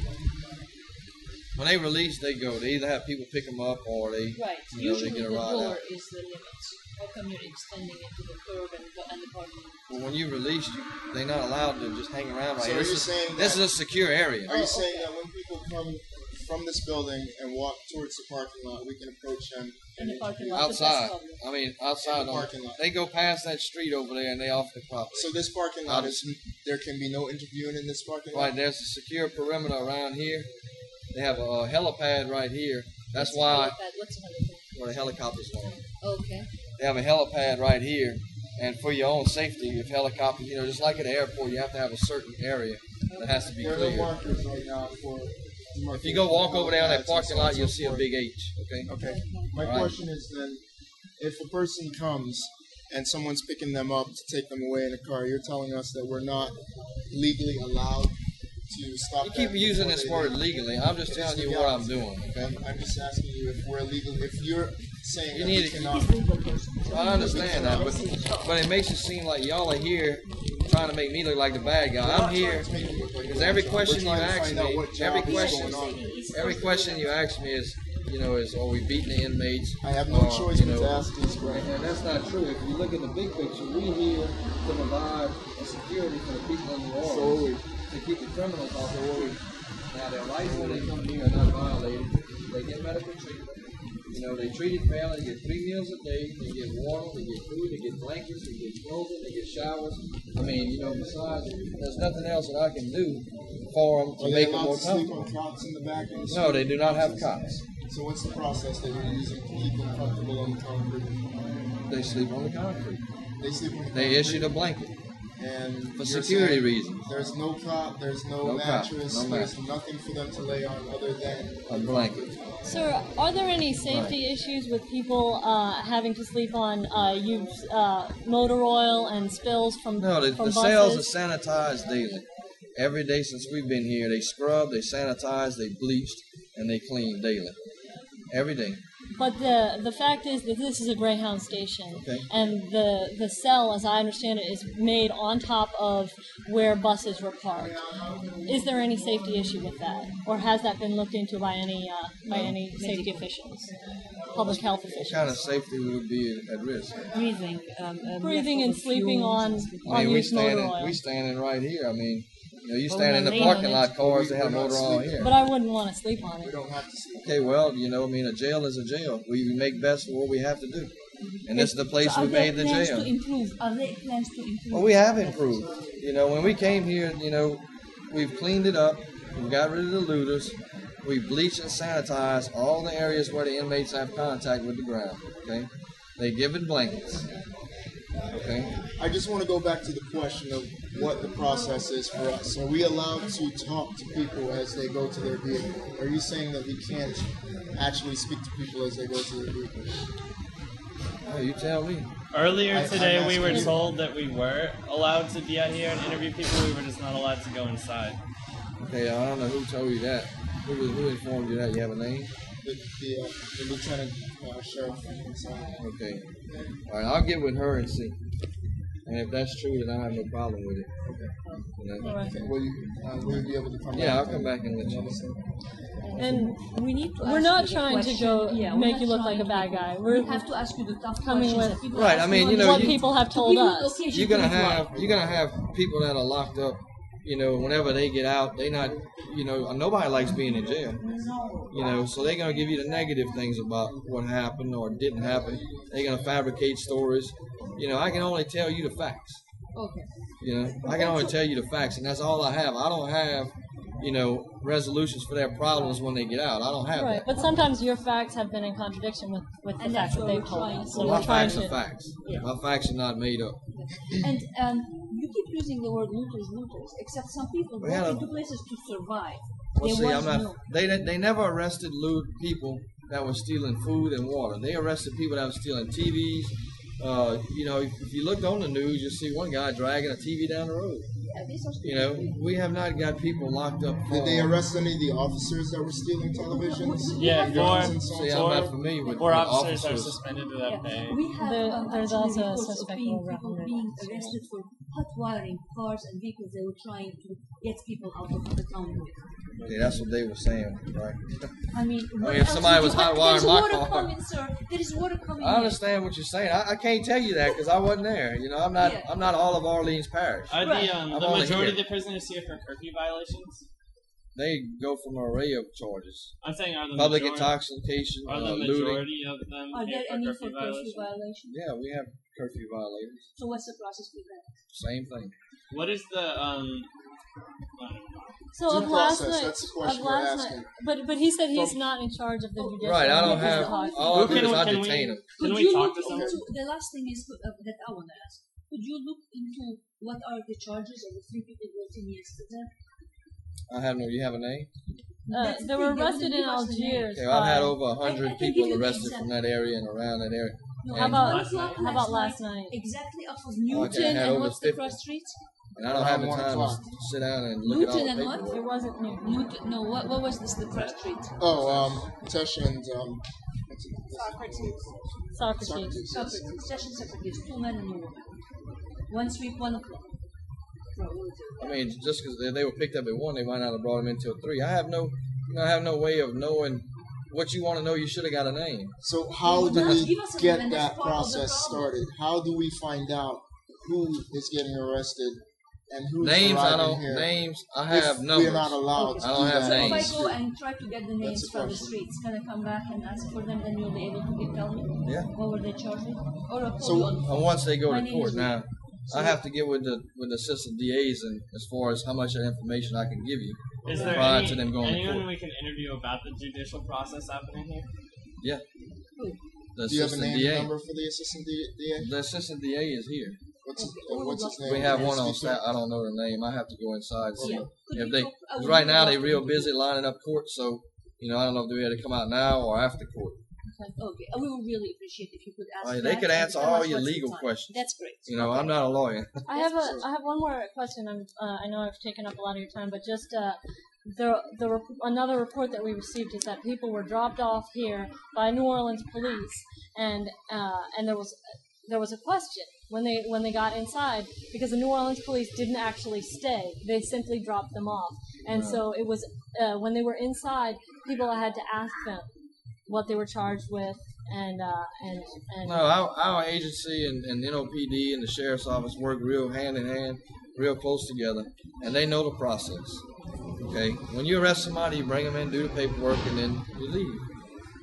When they release, they go. They either have people pick them up or they, Right. you know, Usually they get a the ride door out. is the limit. How come you're extending it to the curb and the, and the parking lot? Well, when you release, you, they're not allowed to just hang around right So here. are This you is, saying this that- is a secure area. Are you saying that when people come from this building and walk towards the parking lot, we can approach them In and the parking interview lot. them? Outside. public. I mean, outside. In the on- parking lot. They go past that street over there and they off the property. So this parking lot is there can be no interviewing in this parking lot. Right, there's a secure perimeter around here. They have a helipad right here. That's why Helipad, what's a helipad? where the helicopters land. Okay. They have a helipad right here. And for your own safety, if helicopter, you know, just like at the airport, you have to have a certain area that has to be There are no clear. markers right now for. If you go walk over there on that parking lot, you'll see a big H. Okay. Okay. My All right. question is then, if a person comes and someone's picking them up to take them away in a car, you're telling us that we're not legally allowed to stop. You keep them using before this they word leave? legally. I'm just It telling is you what I'm legality. doing. Okay. I'm, I'm just asking you if we're legal. If you're saying You that need we to- cannot. I understand that, but but it makes it seem like y'all are here trying to make me look like the bad guy. I'm here because every question you ask me, every question, every question you ask me is, you know, is are we beating the inmates? I have no Or, choice you but know, to ask these And, questions. and that's not true. If you look at the big picture, we here to provide a security for the people in New Orleans, to keep the criminals off the road. Now their rights when they come here are not violated. They get medical treatment. You know, they treated fairly. They get three meals a day. They get water. They get food. They get blankets. They get clothing. They get showers. I mean, you know, besides, there's nothing else that I can do for them to Are they make them allowed more to sleep comfortable. on cots in the back? Of the No, they do not have cots. So what's the process that you're using to keep them comfortable on the concrete? They sleep on the concrete. They sleep on the They concrete. issued a blanket. And For you're security saying reasons. There's no cot, there's no, No cot, mattress, no there's mattress. nothing for them to lay on other than A blanket. Sir, are there any safety issues with people uh, having to sleep on uh, used uh, motor oil and spills from No, the, from the buses? cells are sanitized daily. Every day since we've been here, they scrub, they sanitize, they bleached, and they clean daily. Every day. But the the fact is that this is a Greyhound station, Okay. and the the cell, as I understand it, is made on top of where buses were parked. Is there any safety issue with that, or has that been looked into by any uh, by any safety officials, public health What officials? kind of safety would be at risk? Breathing. Um, um, Breathing and fumes sleeping on and I mean, on we used motor standing, oil. we standing right here. I mean, you know, you But stand we're in the laying parking on lot, it. cars that have We're not motor oil sleeping. here. But I wouldn't want to sleep on we it. don't have to sleep. Okay, well, you know, I mean, a jail is a jail. We make best of what we have to do. And this is the place So we are there made the plans jail. to improve? Are there plans to improve? Well, we have improved. You know, when we came here, you know, we've cleaned it up. We got rid of the looters. We bleached and sanitized all the areas where the inmates have contact with the ground. Okay, they give it blankets. Okay. I just want to go back to the question of what the process is for us. Are we allowed to talk to people as they go to their vehicle? Are you saying that we can't actually speak to people as they go to their vehicle? Oh, you tell me. Earlier I- today, I'm we were asking you. told that we were allowed to be out here and interview people. We were just not allowed to go inside. Okay, I don't know who told you that. Who, was, who informed you that? You have a name? The, the, uh, the lieutenant uh, sheriff inside. Okay. All right, I'll get with her and see. And if that's true, then I have no problem with it. Okay. You know? Alright. Will you, uh, will you be able to come Yeah, back? I'll come back and let you know. And We need to we're ask not you the trying to question. go Yeah, we're make not you look like a trying bad to- guy. We're we have to ask you the tough coming questions with that people Right, ask I mean, on you know, the- what you- people have to told give you us. the occasion You're gonna to reply. have you're gonna have people that are locked up. You know, whenever they get out, they not. You know, nobody likes being in jail. You know, so they're gonna give you the negative things about what happened or didn't happen. They're gonna fabricate stories. You know, I can only tell you the facts. Okay. You know, I can only tell you the facts, and that's all I have. I don't have, you know, resolutions for their problems when they get out. I don't have Right, that. but sometimes your facts have been in contradiction with, with the And facts that's that what they've we're told trying us. to- So Well, we're my trying facts are to. facts. Yeah. My facts are not made up. And um, you keep using the word looters, looters. Except some people We go had a- into places to survive. Well, there see, was I'm not. no. They they never arrested loot people that were stealing food and water. They arrested people that were stealing T Vs. Uh, you know, if, if you look on the news, you'll see one guy dragging a T V down the road. Yeah, these are You know, we have not got people locked up for. Did they arrest any of the officers that were stealing televisions? Yeah, Guns four, and so on? See, I'm not familiar with four with officers, are officers. suspended without pay. We have There- um, there's actually also a reports of suspect being, will people recommend being it. arrested for hot wiring cars and vehicles they were trying to get people out of the town with. Yeah, that's what they were saying, right? I mean, what mean, if else somebody would was you- hot There's wiring my water car- coming, sir. There is water coming. I in. understand what you're saying. I, I can't tell you that because I wasn't there. You know, I'm not. Yeah. I'm not all of Orleans Parish. Are Right. the, um, I'm the only majority here. of the prisoners here for curfew violations? They go from an array of charges: I'm saying, are the public majority, intoxication, are uh, the looting. majority of them Are here there for any curfew for curfew violations? violations? Yeah, we have curfew violators. So what's the process for that? Same thing. What is the um? So Due of last process, night, that's the of question we're last asking. night, but but he said he's From- not in charge of the judicial. Right. I don't because have. of the hostage. All I Who do can is we- I can we- detain them. Can Could we you talk look to someone? into the last thing is uh, that I want to ask? Could you look into what are the charges of the three people brought in yesterday? I have no. You have a name? Uh, That's the they were thing, they arrested wouldn't in give us the name. Algiers. Okay, I've had by- over a I- I hundred can people give you the arrested exact- from that area and around that area. No, How at about- one o'clock how about last night? Exactly off of Okay, I Newton had and over what's the fifty. cross street? And I don't have the Around one time o'clock. to sit down and look at all Newton the and what? paperwork. It wasn't new. Newton, no, what, what was this, the cross street? Oh, um, Tesh and um, what's it- Socrates. Socrates. Socrates. Socrates. Session Socrates. Two men and a woman. One sweep, one o'clock. I mean, just because they, they were picked up at one, they might not have brought them until three. I have no, you know, I have no way of knowing what you want to know. You should have got a name. So how do Well, we give us a get name, and that's that part of the process problem. started? How do we find out who is getting arrested and who's Names, I arriving don't. here? Names, I if have numbers. We're not allowed. To I don't do have that So on if the I names. go street. and try to get the names the from the question. streets, can I come back and ask for them, then you'll be able to tell me Yeah. what were they charged with? Or I'll call So- you on And once they go My to name court, is now I have to get with the with the assistant D As and as far as how much of information I can give you Is there prior any, to them going to anyone court. we can interview about the judicial process happening here? Yeah. The Do you have a assistant name D and A. number for the assistant D A? The assistant D A is here. What's his, uh, what's his name? We have Can you one on speak to staff. I don't know the name. I have to go inside and see Yeah. Could if we they. talk- I 'cause would right really now love they to real do busy lining up court, so you know I don't know if they're ready to come out now or after court. Okay, okay. I would really appreciate if you could ask. Oh, yeah, that they could and answer tell all us your what's the legal time. questions. That's great. You know, I'm not a lawyer. I have a I have one more question. I'm uh, I know I've taken up a lot of your time, but just uh, the the rep- another report that we received is that people were dropped off here by New Orleans police, and uh, and there was there was a question when they when they got inside because the New Orleans police didn't actually stay; they simply dropped them off, and so it was uh, when they were inside, people had to ask them what they were charged with, and uh, and and No, our, our agency and, and N O P D and the sheriff's office work real hand in hand, real close together, and they know the process. Okay, when you arrest somebody, you bring them in, do the paperwork, and then you leave.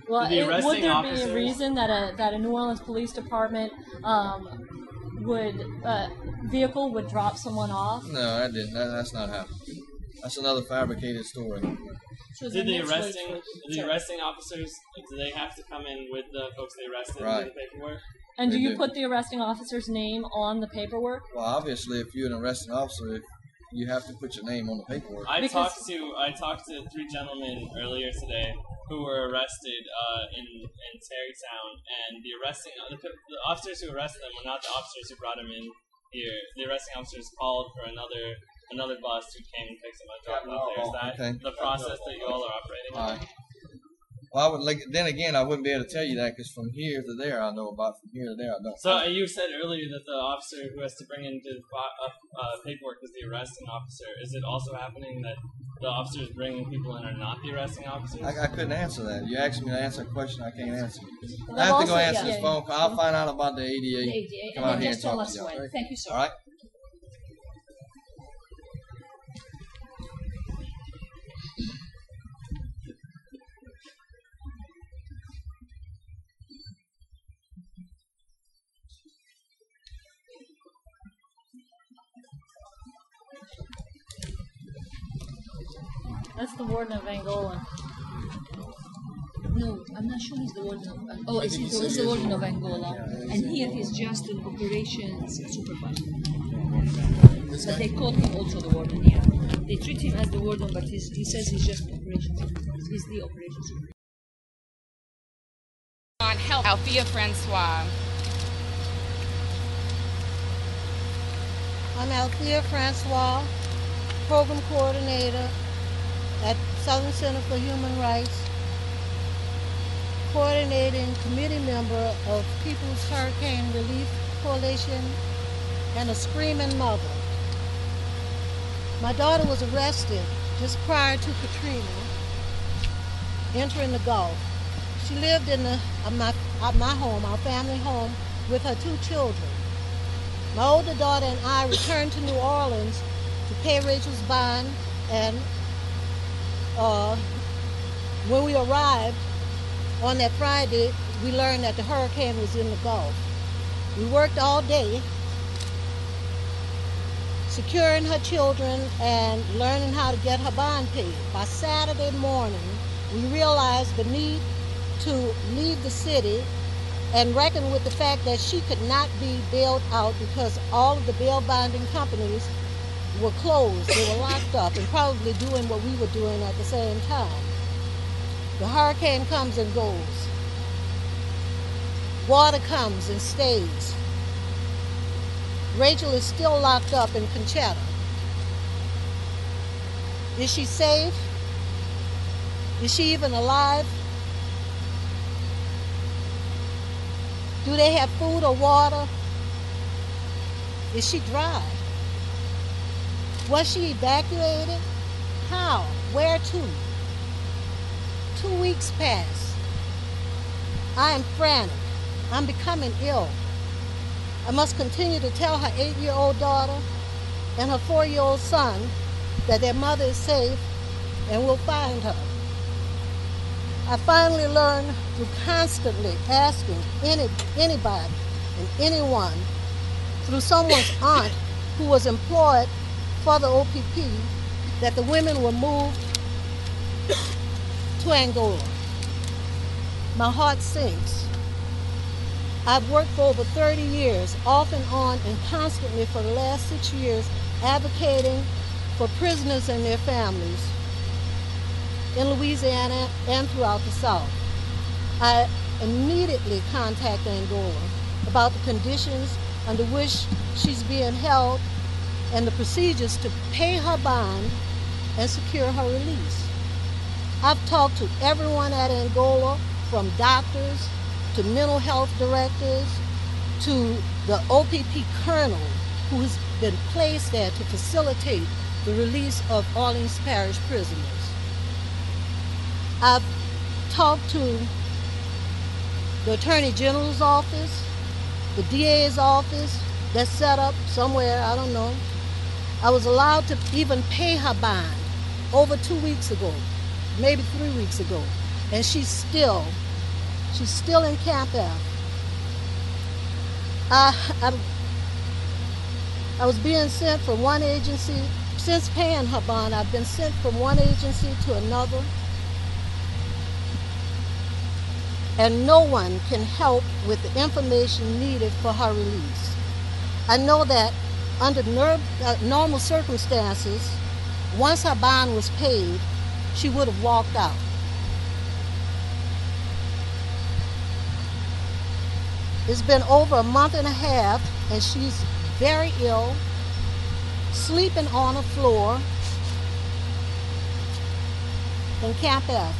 Well, The it, would arresting there officers- be a reason that a that a New Orleans Police Department um, would uh, vehicle would drop someone off? No, that didn't. That, that's not happening. That's another fabricated story. So Did then the it's arresting like- the sorry. arresting officers, do they have to come in with the folks they arrested Right. and do the paperwork? And do They you do. put the arresting officer's name on the paperwork? Well, obviously, if you're an arresting officer, you have to put your name on the paperwork. I Because- talked to I talked to three gentlemen earlier today who were arrested uh, in in Tarrytown, and the arresting the, the officers who arrested them were not the officers who brought them in here. The arresting officers called for another another bus who came and picked them up, dropped them off. There's that Okay. the process that you all are operating. All right. Well, I would like. Then again, I wouldn't be able to tell you that because from here to there, I know about. From here to there, I don't. So uh, you said earlier that the officer who has to bring in the uh, uh, paperwork is the arresting officer. Is it also happening that the officers bringing people in are not the arresting officers? I, I couldn't answer that. You asked me to answer a question I can't answer. Well, I have to also- go answer yeah, this yeah, phone call. I'll find out about the A D A. The A D A, Come and out then here just and tell talk us to y'all. when. Thank you, sir. All right. That's the warden of Angola. No, I'm not sure he's the warden of. Oh, is he he's the warden of Angola? And here he's just an operations supervisor. But they call him also the warden. Yeah, they treat him as the warden, but he's, he says he's just an operations. He's the operations supervisor. On help Althea Francois. I'm Althea Francois, Program Coordinator at Southern Center for Human Rights, coordinating committee member of People's Hurricane Relief Coalition, and a screaming mother. My daughter was arrested just prior to Katrina entering the Gulf. She lived in the, uh, my, uh, my home, our family home, with her two children. My older daughter and I returned to New Orleans to pay Rachel's bond, and uh, when we arrived on that Friday, we learned that the hurricane was in the Gulf. We worked all day securing her children and learning how to get her bond paid. By Saturday morning, we realized the need to leave the city and reckon with the fact that she could not be bailed out because all of the bail bonding companies were closed. They were locked up and probably doing what we were doing at the same time. The hurricane comes and goes. Water comes and stays. Rachel is still locked up in Conchetta. Is she safe? Is she even alive? Do they have food or water? Is she dry? Was she evacuated? How? Where to? Two weeks pass. I am frantic. I'm becoming ill. I must continue to tell her eight-year-old daughter and her four-year-old son that their mother is safe and will find her. I finally learned through constantly asking any, anybody and anyone, through someone's aunt who was employed for the O P P, that the women were moved to Angola. My heart sinks. I've worked for over thirty years, off and on and constantly for the last six years, advocating for prisoners and their families in Louisiana and throughout the South. I immediately contacted Angola about the conditions under which she's being held and the procedures to pay her bond and secure her release. I've talked to everyone at Angola, from doctors to mental health directors to the O P P colonel who has been placed there to facilitate the release of Orleans Parish prisoners. I've talked to the Attorney General's office, the D A's office that's set up somewhere, I don't know. I was allowed to even pay her bond over two weeks ago, maybe three weeks ago, and she's still She's still in Camp F. I, I, I was being sent from one agency. Since paying her bond, I've been sent from one agency to another. And no one can help with the information needed for her release. I know that under ner- uh, normal circumstances, once her bond was paid, she would have walked out. It's been over a month and a half, and she's very ill, sleeping on the floor in Camp F.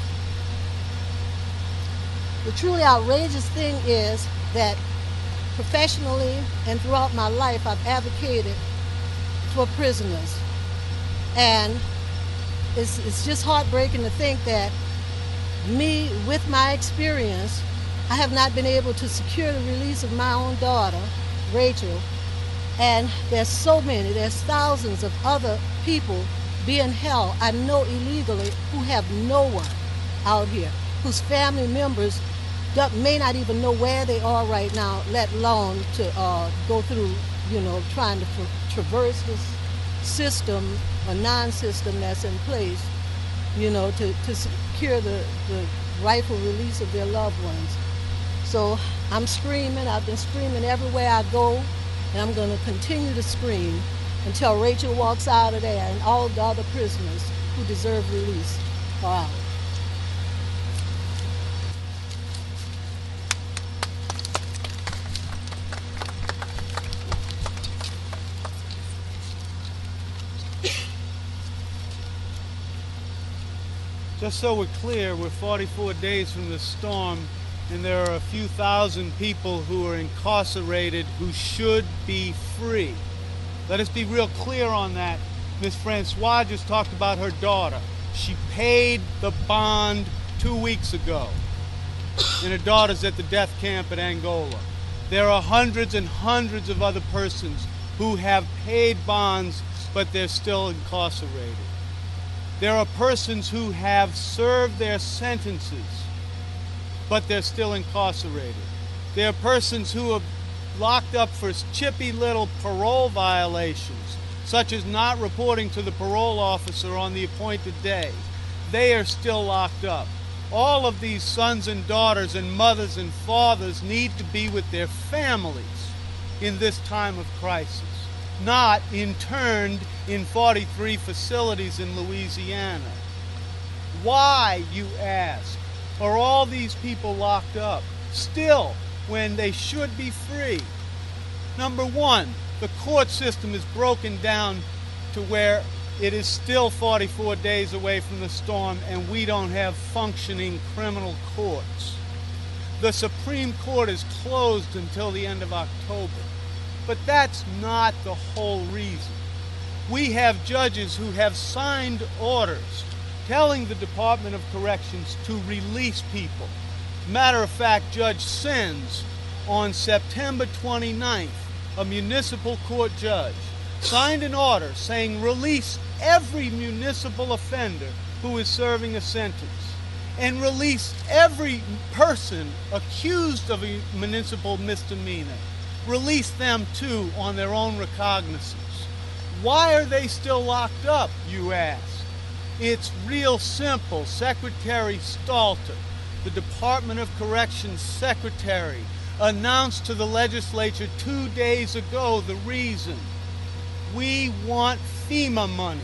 The truly outrageous thing is that professionally and throughout my life, I've advocated for prisoners. And it's, it's just heartbreaking to think that me, with my experience, I have not been able to secure the release of my own daughter, Rachel. And there's so many, there's thousands of other people being held, I know illegally, who have no one out here, whose family members may not even know where they are right now, let alone to uh, go through, you know, trying to traverse this system, a non-system that's in place, you know, to, to secure the, the rightful release of their loved ones. So I'm screaming, I've been screaming everywhere I go, and I'm going to continue to scream until Rachel walks out of there and all the other prisoners who deserve release are out. Just so we're clear, we're forty-four days from the storm, and there are a few thousand people who are incarcerated who should be free. Let us be real clear on that. Miz Francois just talked about her daughter. She paid the bond two weeks ago, and her daughter's at the death camp at Angola. There are hundreds and hundreds of other persons who have paid bonds, but they're still incarcerated. There are persons who have served their sentences, but they're still incarcerated. There are persons who are locked up for chippy little parole violations, such as not reporting to the parole officer on the appointed day. They are still locked up. All of these sons and daughters and mothers and fathers need to be with their families in this time of crisis, not interned in forty-three facilities in Louisiana. Why, you ask, are all these people locked up still when they should be free? Number one, the court system is broken down to where it is still forty-four days away from the storm, and we don't have functioning criminal courts. The Supreme Court is closed until the end of October. But that's not the whole reason. We have judges who have signed orders telling the Department of Corrections to release people. Matter of fact, Judge Sins, on September twenty-ninth, a municipal court judge, signed an order saying release every municipal offender who is serving a sentence, and release every person accused of a municipal misdemeanor. Release them too on their own recognizance. Why are they still locked up, you ask? It's real simple. Secretary Stalter, the Department of Corrections secretary, announced to the legislature two days ago the reason. We want FEMA money.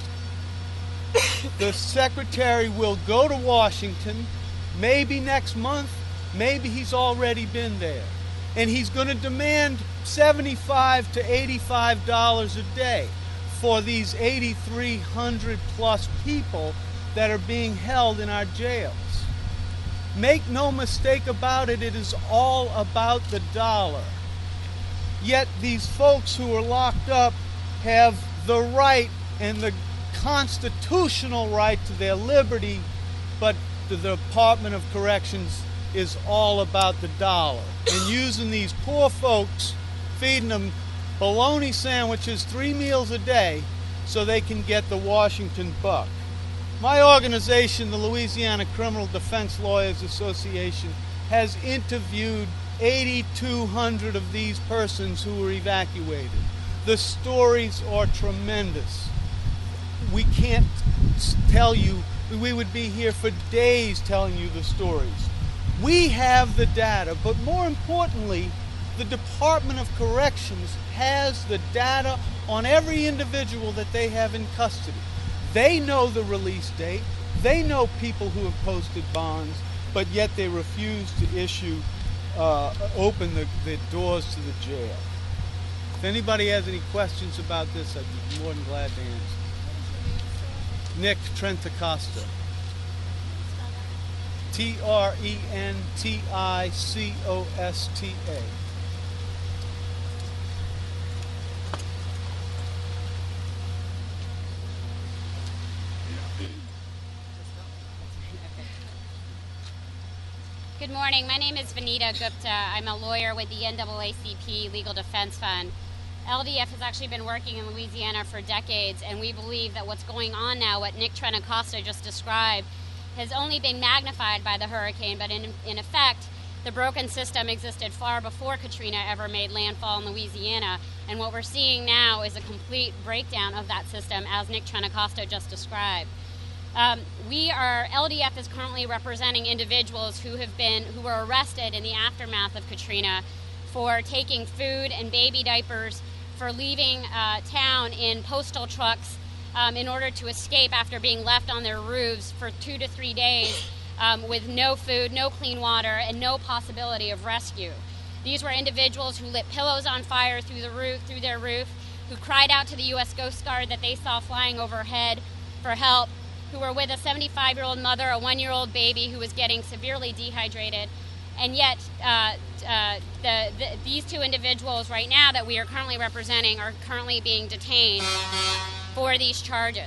The secretary will go to Washington, maybe next month, maybe he's already been there, and he's going to demand seventy-five to eighty-five dollars a day for these eighty-three hundred plus people that are being held in our jails. Make no mistake about it, it is all about the dollar. Yet these folks who are locked up have the right and the constitutional right to their liberty, but the Department of Corrections is all about the dollar. And using these poor folks, feeding them bologna sandwiches three meals a day so they can get the Washington buck. My organization, the Louisiana Criminal Defense Lawyers Association, has interviewed eighty-two hundred of these persons who were evacuated. The stories are tremendous. We can't tell you, we would be here for days telling you the stories. We have the data, but more importantly, the Department of Corrections has the data on every individual that they have in custody. They know the release date. They know people who have posted bonds, but yet they refuse to issue, uh, open the, the doors to the jail. If anybody has any questions about this, I'd be more than glad to answer. Nick Trentacosta. T R E N T I C O S T A. Good morning. My name is Vanita Gupta. I'm a lawyer with the N double A C P Legal Defense Fund. L D F has actually been working in Louisiana for decades, and we believe that what's going on now, what Nick Trentacosta just described, has only been magnified by the hurricane, but in, in effect, the broken system existed far before Katrina ever made landfall in Louisiana, and what we're seeing now is a complete breakdown of that system, as Nick Trentacosta just described. Um, we are, L D F is currently representing individuals who have been, who were arrested in the aftermath of Katrina for taking food and baby diapers, for leaving uh, town in postal trucks um, in order to escape after being left on their roofs for two to three days um, with no food, no clean water, and no possibility of rescue. These were individuals who lit pillows on fire through the roof, through their roof, who cried out to the U S Coast Guard that they saw flying overhead for help, who were with a seventy-five-year-old mother, a one-year-old baby who was getting severely dehydrated. And yet, uh, uh, the, the, these two individuals right now that we are currently representing are currently being detained for these charges.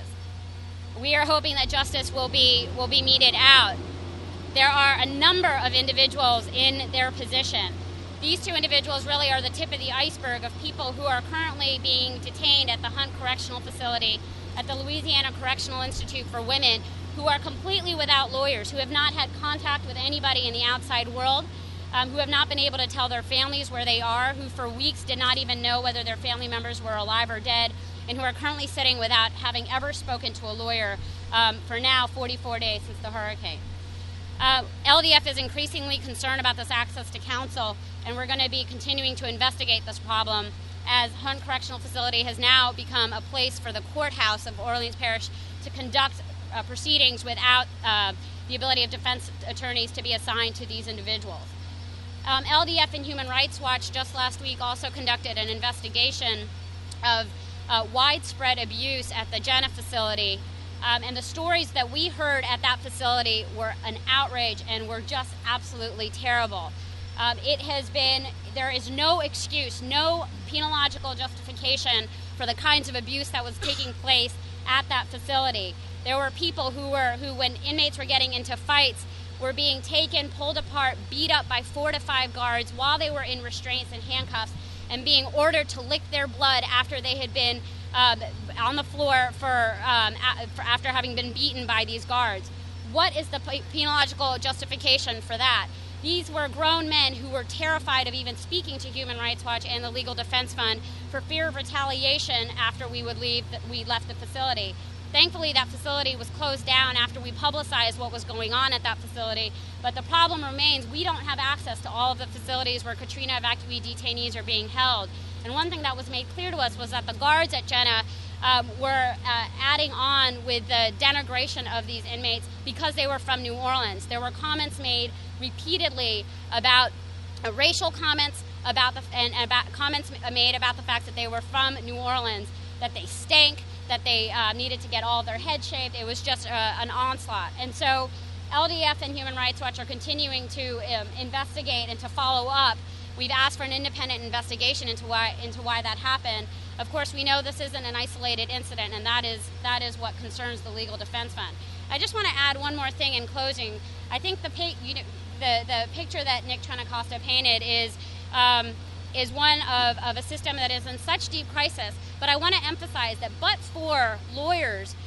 We are hoping that justice will be will be meted out. There are a number of individuals in their position. These two individuals really are the tip of the iceberg of people who are currently being detained at the Hunt Correctional Facility, at the Louisiana Correctional Institute for Women, who are completely without lawyers, who have not had contact with anybody in the outside world, um, who have not been able to tell their families where they are, who for weeks did not even know whether their family members were alive or dead, and who are currently sitting without having ever spoken to a lawyer um, for now forty-four days since the hurricane. Uh, L D F is increasingly concerned about this access to counsel, and we're going to be continuing to investigate this problem, as Hunt Correctional Facility has now become a place for the courthouse of Orleans Parish to conduct uh, proceedings without uh, the ability of defense attorneys to be assigned to these individuals. Um, L D F and Human Rights Watch just last week also conducted an investigation of uh, widespread abuse at the Jenna facility, um, and the stories that we heard at that facility were an outrage and were just absolutely terrible. Um, it has been, there is no excuse, no penological justification for the kinds of abuse that was taking place at that facility. There were people who were, who when inmates were getting into fights, were being taken, pulled apart, beat up by four to five guards while they were in restraints and handcuffs, and being ordered to lick their blood after they had been um, on the floor for, um, a, for after having been beaten by these guards. What is the penological justification for that? These were grown men who were terrified of even speaking to Human Rights Watch and the Legal Defense Fund for fear of retaliation after we would leave, we left the facility. Thankfully, that facility was closed down after we publicized what was going on at that facility, but the problem remains we don't have access to all of the facilities where Katrina evacuee detainees are being held. And one thing that was made clear to us was that the guards at Jenna um, were uh, adding on with the denigration of these inmates because they were from New Orleans. There were comments made repeatedly about uh, racial comments about the, and about comments made about the fact that they were from New Orleans, that they stank, that they uh, needed to get all their heads shaved. It was just uh, an onslaught. And so L D F and Human Rights Watch are continuing to um, investigate and to follow up. We've asked for an independent investigation into why into why that happened. Of course, we know this isn't an isolated incident, and that is that is what concerns the Legal Defense Fund. I just want to add one more thing in closing. I think the you know, the the picture that Nick Trentacosta painted is um, is one of, of a system that is in such deep crisis. But I want to emphasize that but for lawyers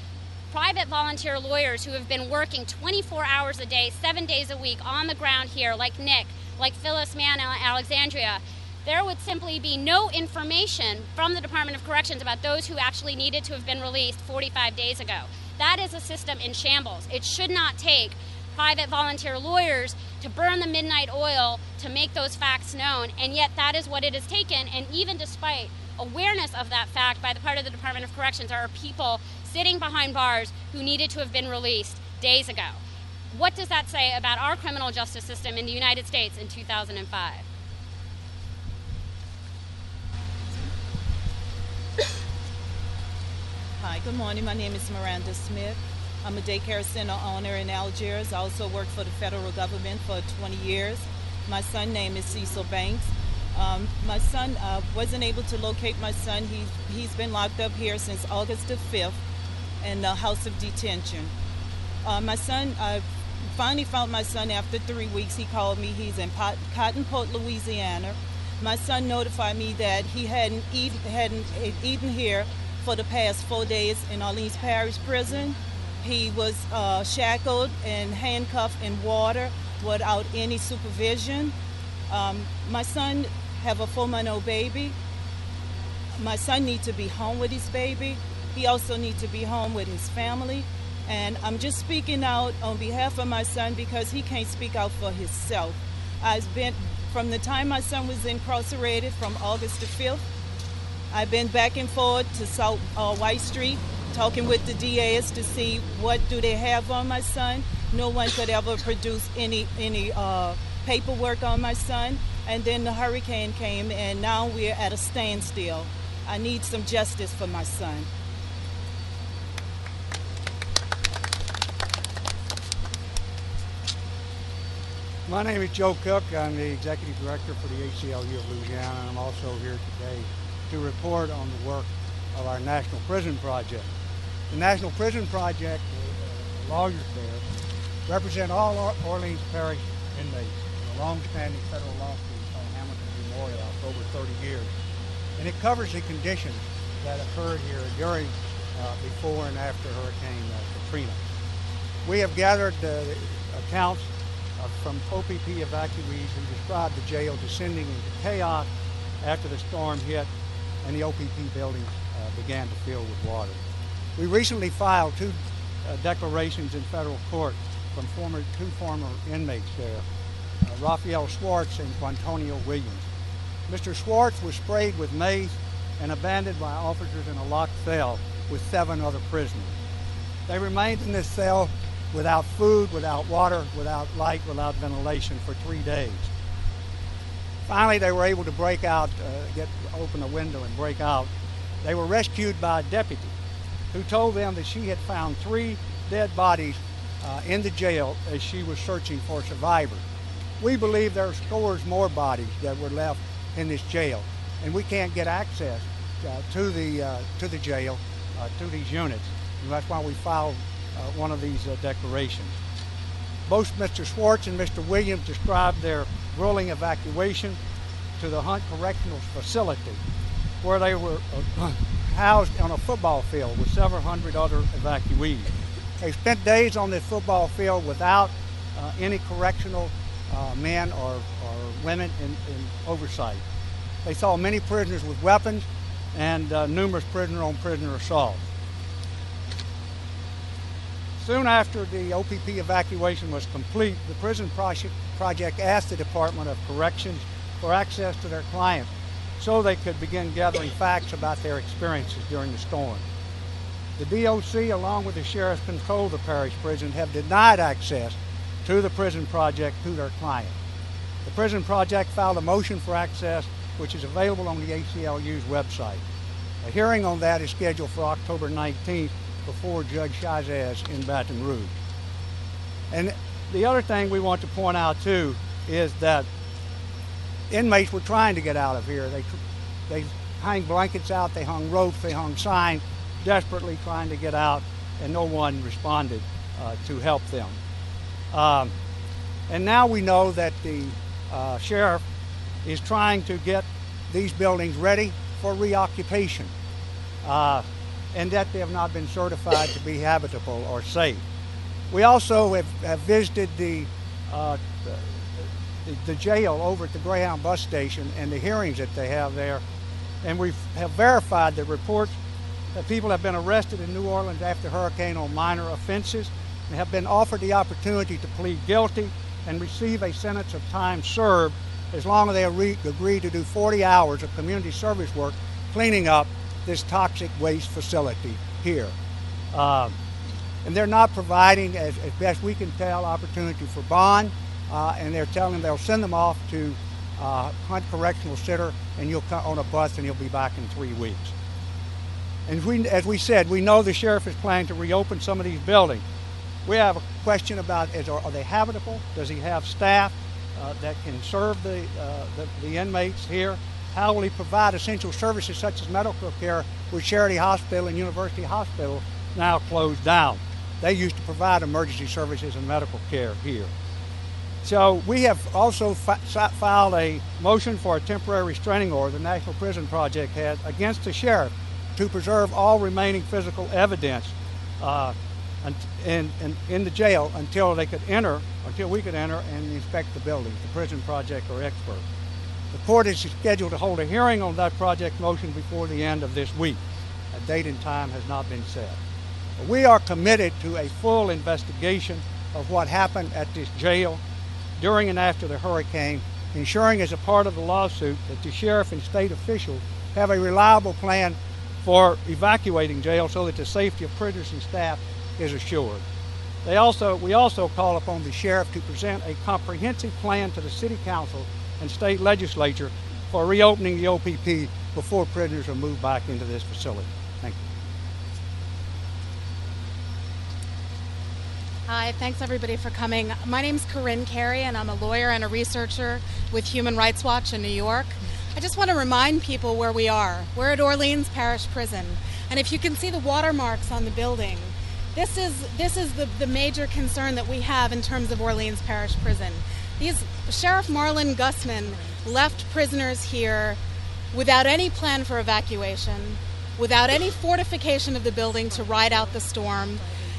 private volunteer lawyers who have been working twenty-four hours a day, seven days a week on the ground here, like Nick, like Phyllis Mann in Alexandria, there would simply be no information from the Department of Corrections about those who actually needed to have been released forty-five days ago. That is a system in shambles. It should not take private volunteer lawyers to burn the midnight oil to make those facts known, and yet that is what it has taken. And even despite awareness of that fact by the part of the Department of Corrections, there are people sitting behind bars who needed to have been released days ago. What does that say about our criminal justice system in the United States in two thousand five? Hi, good morning. My name is Miranda Smith. I'm a daycare center owner in Algiers. I also worked for the federal government for twenty years. My son's name is Cecil Banks. Um, my son uh, wasn't able to locate my son. He's, he's been locked up here since August the fifth in the house of detention. Uh, my son, I finally found my son after three weeks. He called me. He's in Pot- Cotton Port, Louisiana. My son notified me that he hadn't, eat, hadn't eaten here for the past four days in Orleans Parish Prison. He was uh, shackled and handcuffed in water without any supervision. Um, my son have a four-month-old baby. My son needs to be home with his baby. He also needs to be home with his family. And I'm just speaking out on behalf of my son because he can't speak out for himself. I've been, from the time my son was incarcerated from August the fifth, I've been back and forth to South uh, White Street, talking with the D As to see what do they have on my son. No one could ever produce any any uh, paperwork on my son. And then the hurricane came, and now we're at a standstill. I need some justice for my son. My name is Joe Cook. I'm the Executive Director for the A C L U of Louisiana, and I'm also here today to report on the work of our National Prison Project. The National Prison Project, the lawyers there, represent all Orleans Parish inmates in a long-standing federal lawsuit called Hamilton Memorial for over thirty years. And it covers the conditions that occurred here during, uh, before and after Hurricane uh, Katrina. We have gathered uh, accounts uh, from O P P evacuees who described the jail descending into chaos after the storm hit and the O P P buildings uh, began to fill with water. We recently filed two uh, declarations in federal court from former, two former inmates there, uh, Raphael Schwartz and Quantonio Williams. Mister Schwartz was sprayed with mace and abandoned by officers in a locked cell with seven other prisoners. They remained in this cell without food, without water, without light, without ventilation for three days. Finally, they were able to break out, uh, get open a window and break out. They were rescued by a deputy who told them that she had found three dead bodies uh, in the jail as she was searching for survivors. We believe there are scores more bodies that were left in this jail, and we can't get access uh, to the uh, to the jail, uh, to these units. And that's why we filed uh, one of these uh, declarations. Both Mister Schwartz and Mister Williams described their grueling evacuation to the Hunt Correctional Facility, where they were uh, housed on a football field with several hundred other evacuees. They spent days on this football field without uh, any correctional uh, men or, or women in, in oversight. They saw many prisoners with weapons and uh, numerous prisoner-on-prisoner assaults. Soon after the O P P evacuation was complete, the prison project, project asked the Department of Corrections for access to their clients so they could begin gathering facts about their experiences during the storm. The D O C, along with the sheriffs control the parish prison, have denied access to the prison project to their clients. The prison project filed a motion for access, which is available on the A C L U's website. A hearing on that is scheduled for October nineteenth before Judge Chazaz in Baton Rouge. And the other thing we want to point out too is that inmates were trying to get out of here. They they hung blankets out, they hung ropes, they hung signs, desperately trying to get out, and no one responded uh, to help them. Um, and now we know that the uh, sheriff is trying to get these buildings ready for reoccupation. Uh, and that they have not been certified to be habitable or safe. We also have, have visited the, uh, the, the jail over at the Greyhound bus station and the hearings that they have there, and we have verified the reports that people have been arrested in New Orleans after hurricane on minor offenses and have been offered the opportunity to plead guilty and receive a sentence of time served as long as they agree to do forty hours of community service work cleaning up this toxic waste facility here. Um, and they're not providing, as, as best we can tell, opportunity for bond, uh, and they're telling them they'll send them off to uh, Hunt Correctional Center, and you'll come on a bus and you'll be back in three weeks. And we, as we said, we know the sheriff is planning to reopen some of these buildings. We have a question about, is, are, are they habitable? Does he have staff uh, that can serve the, uh, the, the inmates here? How will he provide essential services such as medical care, with Charity Hospital and University Hospital now closed down? They used to provide emergency services and medical care here. So we have also fi filed a motion for a temporary restraining order, the National Prison Project has, against the sheriff to preserve all remaining physical evidence uh, in, in, in the jail until they could enter, until we could enter and inspect the buildings. The Prison Project are experts. The court is scheduled to hold a hearing on that project motion before the end of this week. A date and time has not been set. But we are committed to a full investigation of what happened at this jail during and after the hurricane, ensuring as a part of the lawsuit that the sheriff and state officials have a reliable plan for evacuating jail so that the safety of prisoners and staff is assured. They also, we also call upon the sheriff to present a comprehensive plan to the City Council and state legislature for reopening the O P P before prisoners are moved back into this facility. Thank you. Hi, thanks everybody for coming. My name's Corinne Carey and I'm a lawyer and a researcher with Human Rights Watch in New York. I just want to remind people where we are. We're at Orleans Parish Prison, and if you can see the watermarks on the building, this is this is the, the major concern that we have in terms of Orleans Parish Prison. These, Sheriff Marlin Gusman left prisoners here without any plan for evacuation, without any fortification of the building to ride out the storm.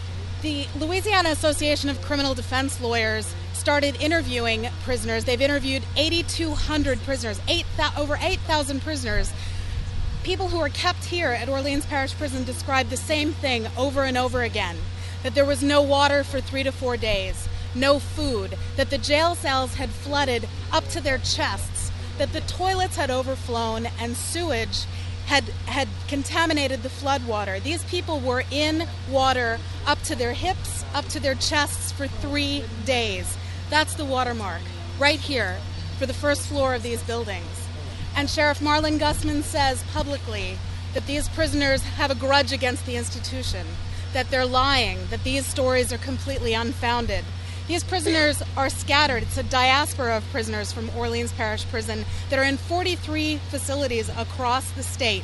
The Louisiana Association of Criminal Defense Lawyers started interviewing prisoners. They've interviewed eighty-two hundred prisoners, eight, over eight thousand prisoners. People who are kept here at Orleans Parish Prison described the same thing over and over again, that there was no water for three to four days, no food, that the jail cells had flooded up to their chests, that the toilets had overflown and sewage had had contaminated the floodwater. These people were in water up to their hips, up to their chests for three days. That's the watermark right here for the first floor of these buildings. And Sheriff Marlin Gusman says publicly that these prisoners have a grudge against the institution, that they're lying, that these stories are completely unfounded. These prisoners are scattered. It's a diaspora of prisoners from Orleans Parish Prison that are in forty-three facilities across the state.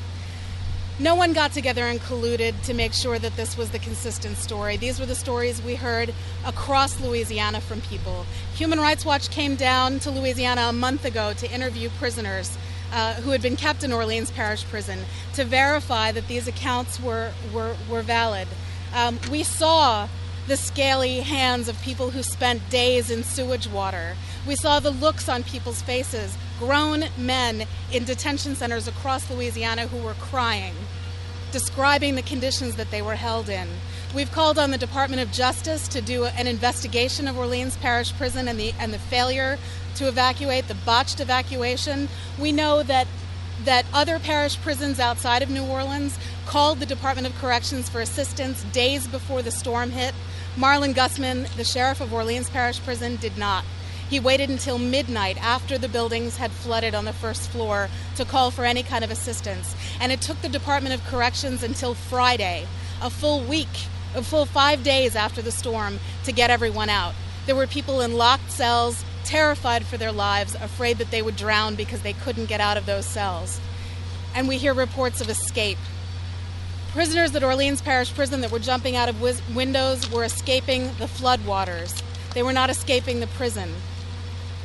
No one got together and colluded to make sure that this was the consistent story. These were the stories we heard across Louisiana from people. Human Rights Watch came down to Louisiana a month ago to interview prisoners uh, who had been kept in Orleans Parish Prison to verify that these accounts were, were, were valid. Um, we saw the scaly hands of people who spent days in sewage water. We saw the looks on people's faces, grown men in detention centers across Louisiana who were crying, describing the conditions that they were held in. We've called on the Department of Justice to do an investigation of Orleans Parish Prison and the, and the failure to evacuate, the botched evacuation. We know that that other parish prisons outside of New Orleans called the Department of Corrections for assistance days before the storm hit. Marlin Gusman, the sheriff of Orleans Parish Prison, did not. He waited until midnight after the buildings had flooded on the first floor to call for any kind of assistance. And it took the Department of Corrections until Friday, a full week, a full five days after the storm, to get everyone out. There were people in locked cells, terrified for their lives, afraid that they would drown because they couldn't get out of those cells. And we hear reports of escape. Prisoners at Orleans Parish Prison that were jumping out of windows were escaping the floodwaters. They were not escaping the prison.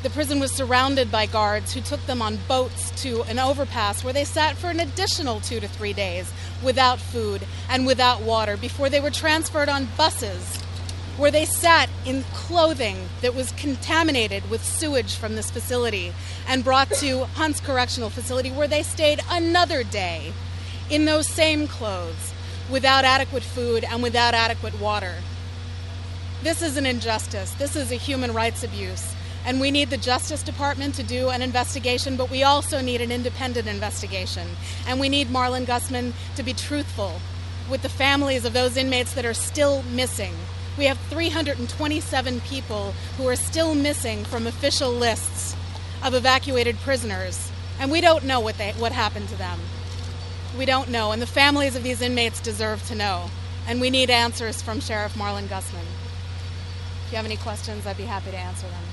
The prison was surrounded by guards who took them on boats to an overpass where they sat for an additional two to three days without food and without water before they were transferred on buses, where they sat in clothing that was contaminated with sewage from this facility and brought to Hunts Correctional Facility, where they stayed another day in those same clothes without adequate food and without adequate water. This is an injustice. This is a human rights abuse. And we need the Justice Department to do an investigation, but we also need an independent investigation. And we need Marlin Gusman to be truthful with the families of those inmates that are still missing. We have three hundred twenty-seven people who are still missing from official lists of evacuated prisoners, and we don't know what they, what happened to them. We don't know, and the families of these inmates deserve to know. And we need answers from Sheriff Marlin Gusman. If you have any questions, I'd be happy to answer them.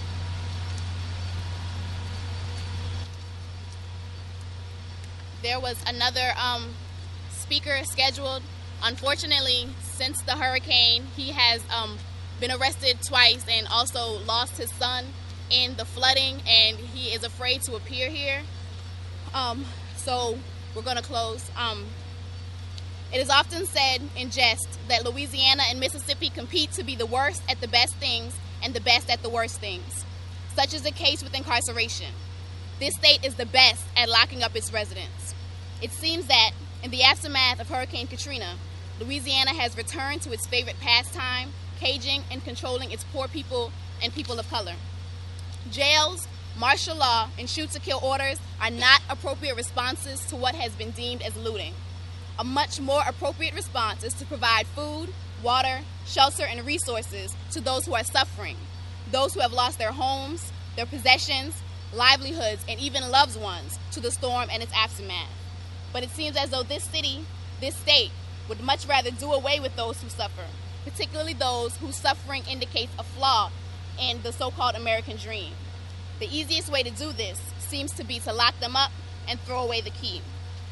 There was another um, speaker scheduled. Unfortunately, since the hurricane, he has um, been arrested twice and also lost his son in the flooding, and he is afraid to appear here. Um, so we're going to close. Um, it is often said in jest that Louisiana and Mississippi compete to be the worst at the best things and the best at the worst things. Such is the case with incarceration. This state is the best at locking up its residents. It seems that, in the aftermath of Hurricane Katrina, Louisiana has returned to its favorite pastime, caging and controlling its poor people and people of color. Jails, martial law, and shoot-to-kill orders are not appropriate responses to what has been deemed as looting. A much more appropriate response is to provide food, water, shelter, and resources to those who are suffering, those who have lost their homes, their possessions, livelihoods, and even loved ones to the storm and its aftermath. But it seems as though this city, this state, would much rather do away with those who suffer, particularly those whose suffering indicates a flaw in the so-called American dream. The easiest way to do this seems to be to lock them up and throw away the key.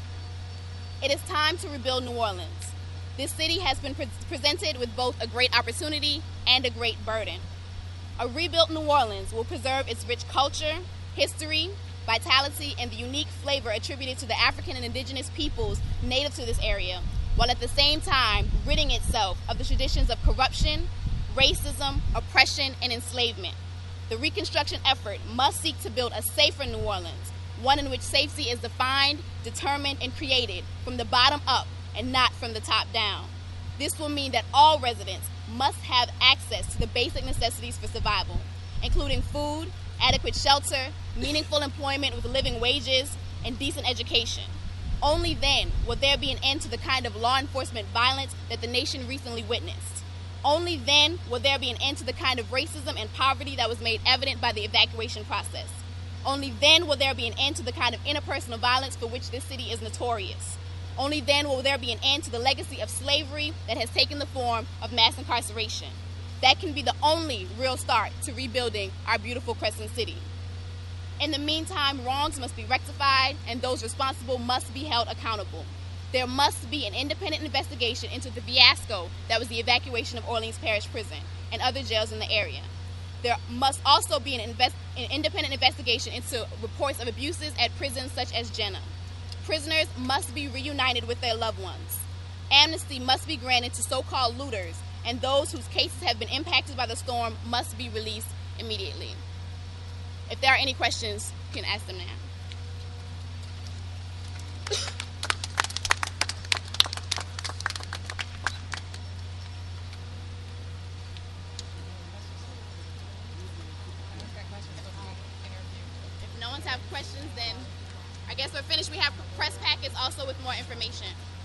It is time to rebuild New Orleans. This city has been pre- presented with both a great opportunity and a great burden. A rebuilt New Orleans will preserve its rich culture, history, vitality, and the unique flavor attributed to the African and indigenous peoples native to this area, while at the same time ridding itself of the traditions of corruption, racism, oppression, and enslavement. The reconstruction effort must seek to build a safer New Orleans, one in which safety is defined, determined, and created from the bottom up and not from the top down. This will mean that all residents must have access to the basic necessities for survival, including food, adequate shelter, meaningful employment with living wages, and decent education. Only then will there be an end to the kind of law enforcement violence that the nation recently witnessed. Only then will there be an end to the kind of racism and poverty that was made evident by the evacuation process. Only then will there be an end to the kind of interpersonal violence for which this city is notorious. Only then will there be an end to the legacy of slavery that has taken the form of mass incarceration. That can be the only real start to rebuilding our beautiful Crescent City. In the meantime, wrongs must be rectified and those responsible must be held accountable. There must be an independent investigation into the fiasco that was the evacuation of Orleans Parish Prison and other jails in the area. There must also be an, invest- an independent investigation into reports of abuses at prisons such as Jenna. Prisoners must be reunited with their loved ones. Amnesty must be granted to so-called looters, and those whose cases have been impacted by the storm must be released immediately. If there are any questions, you can ask them now. If no one's have questions, then I guess we're finished. We have press packets also with more information.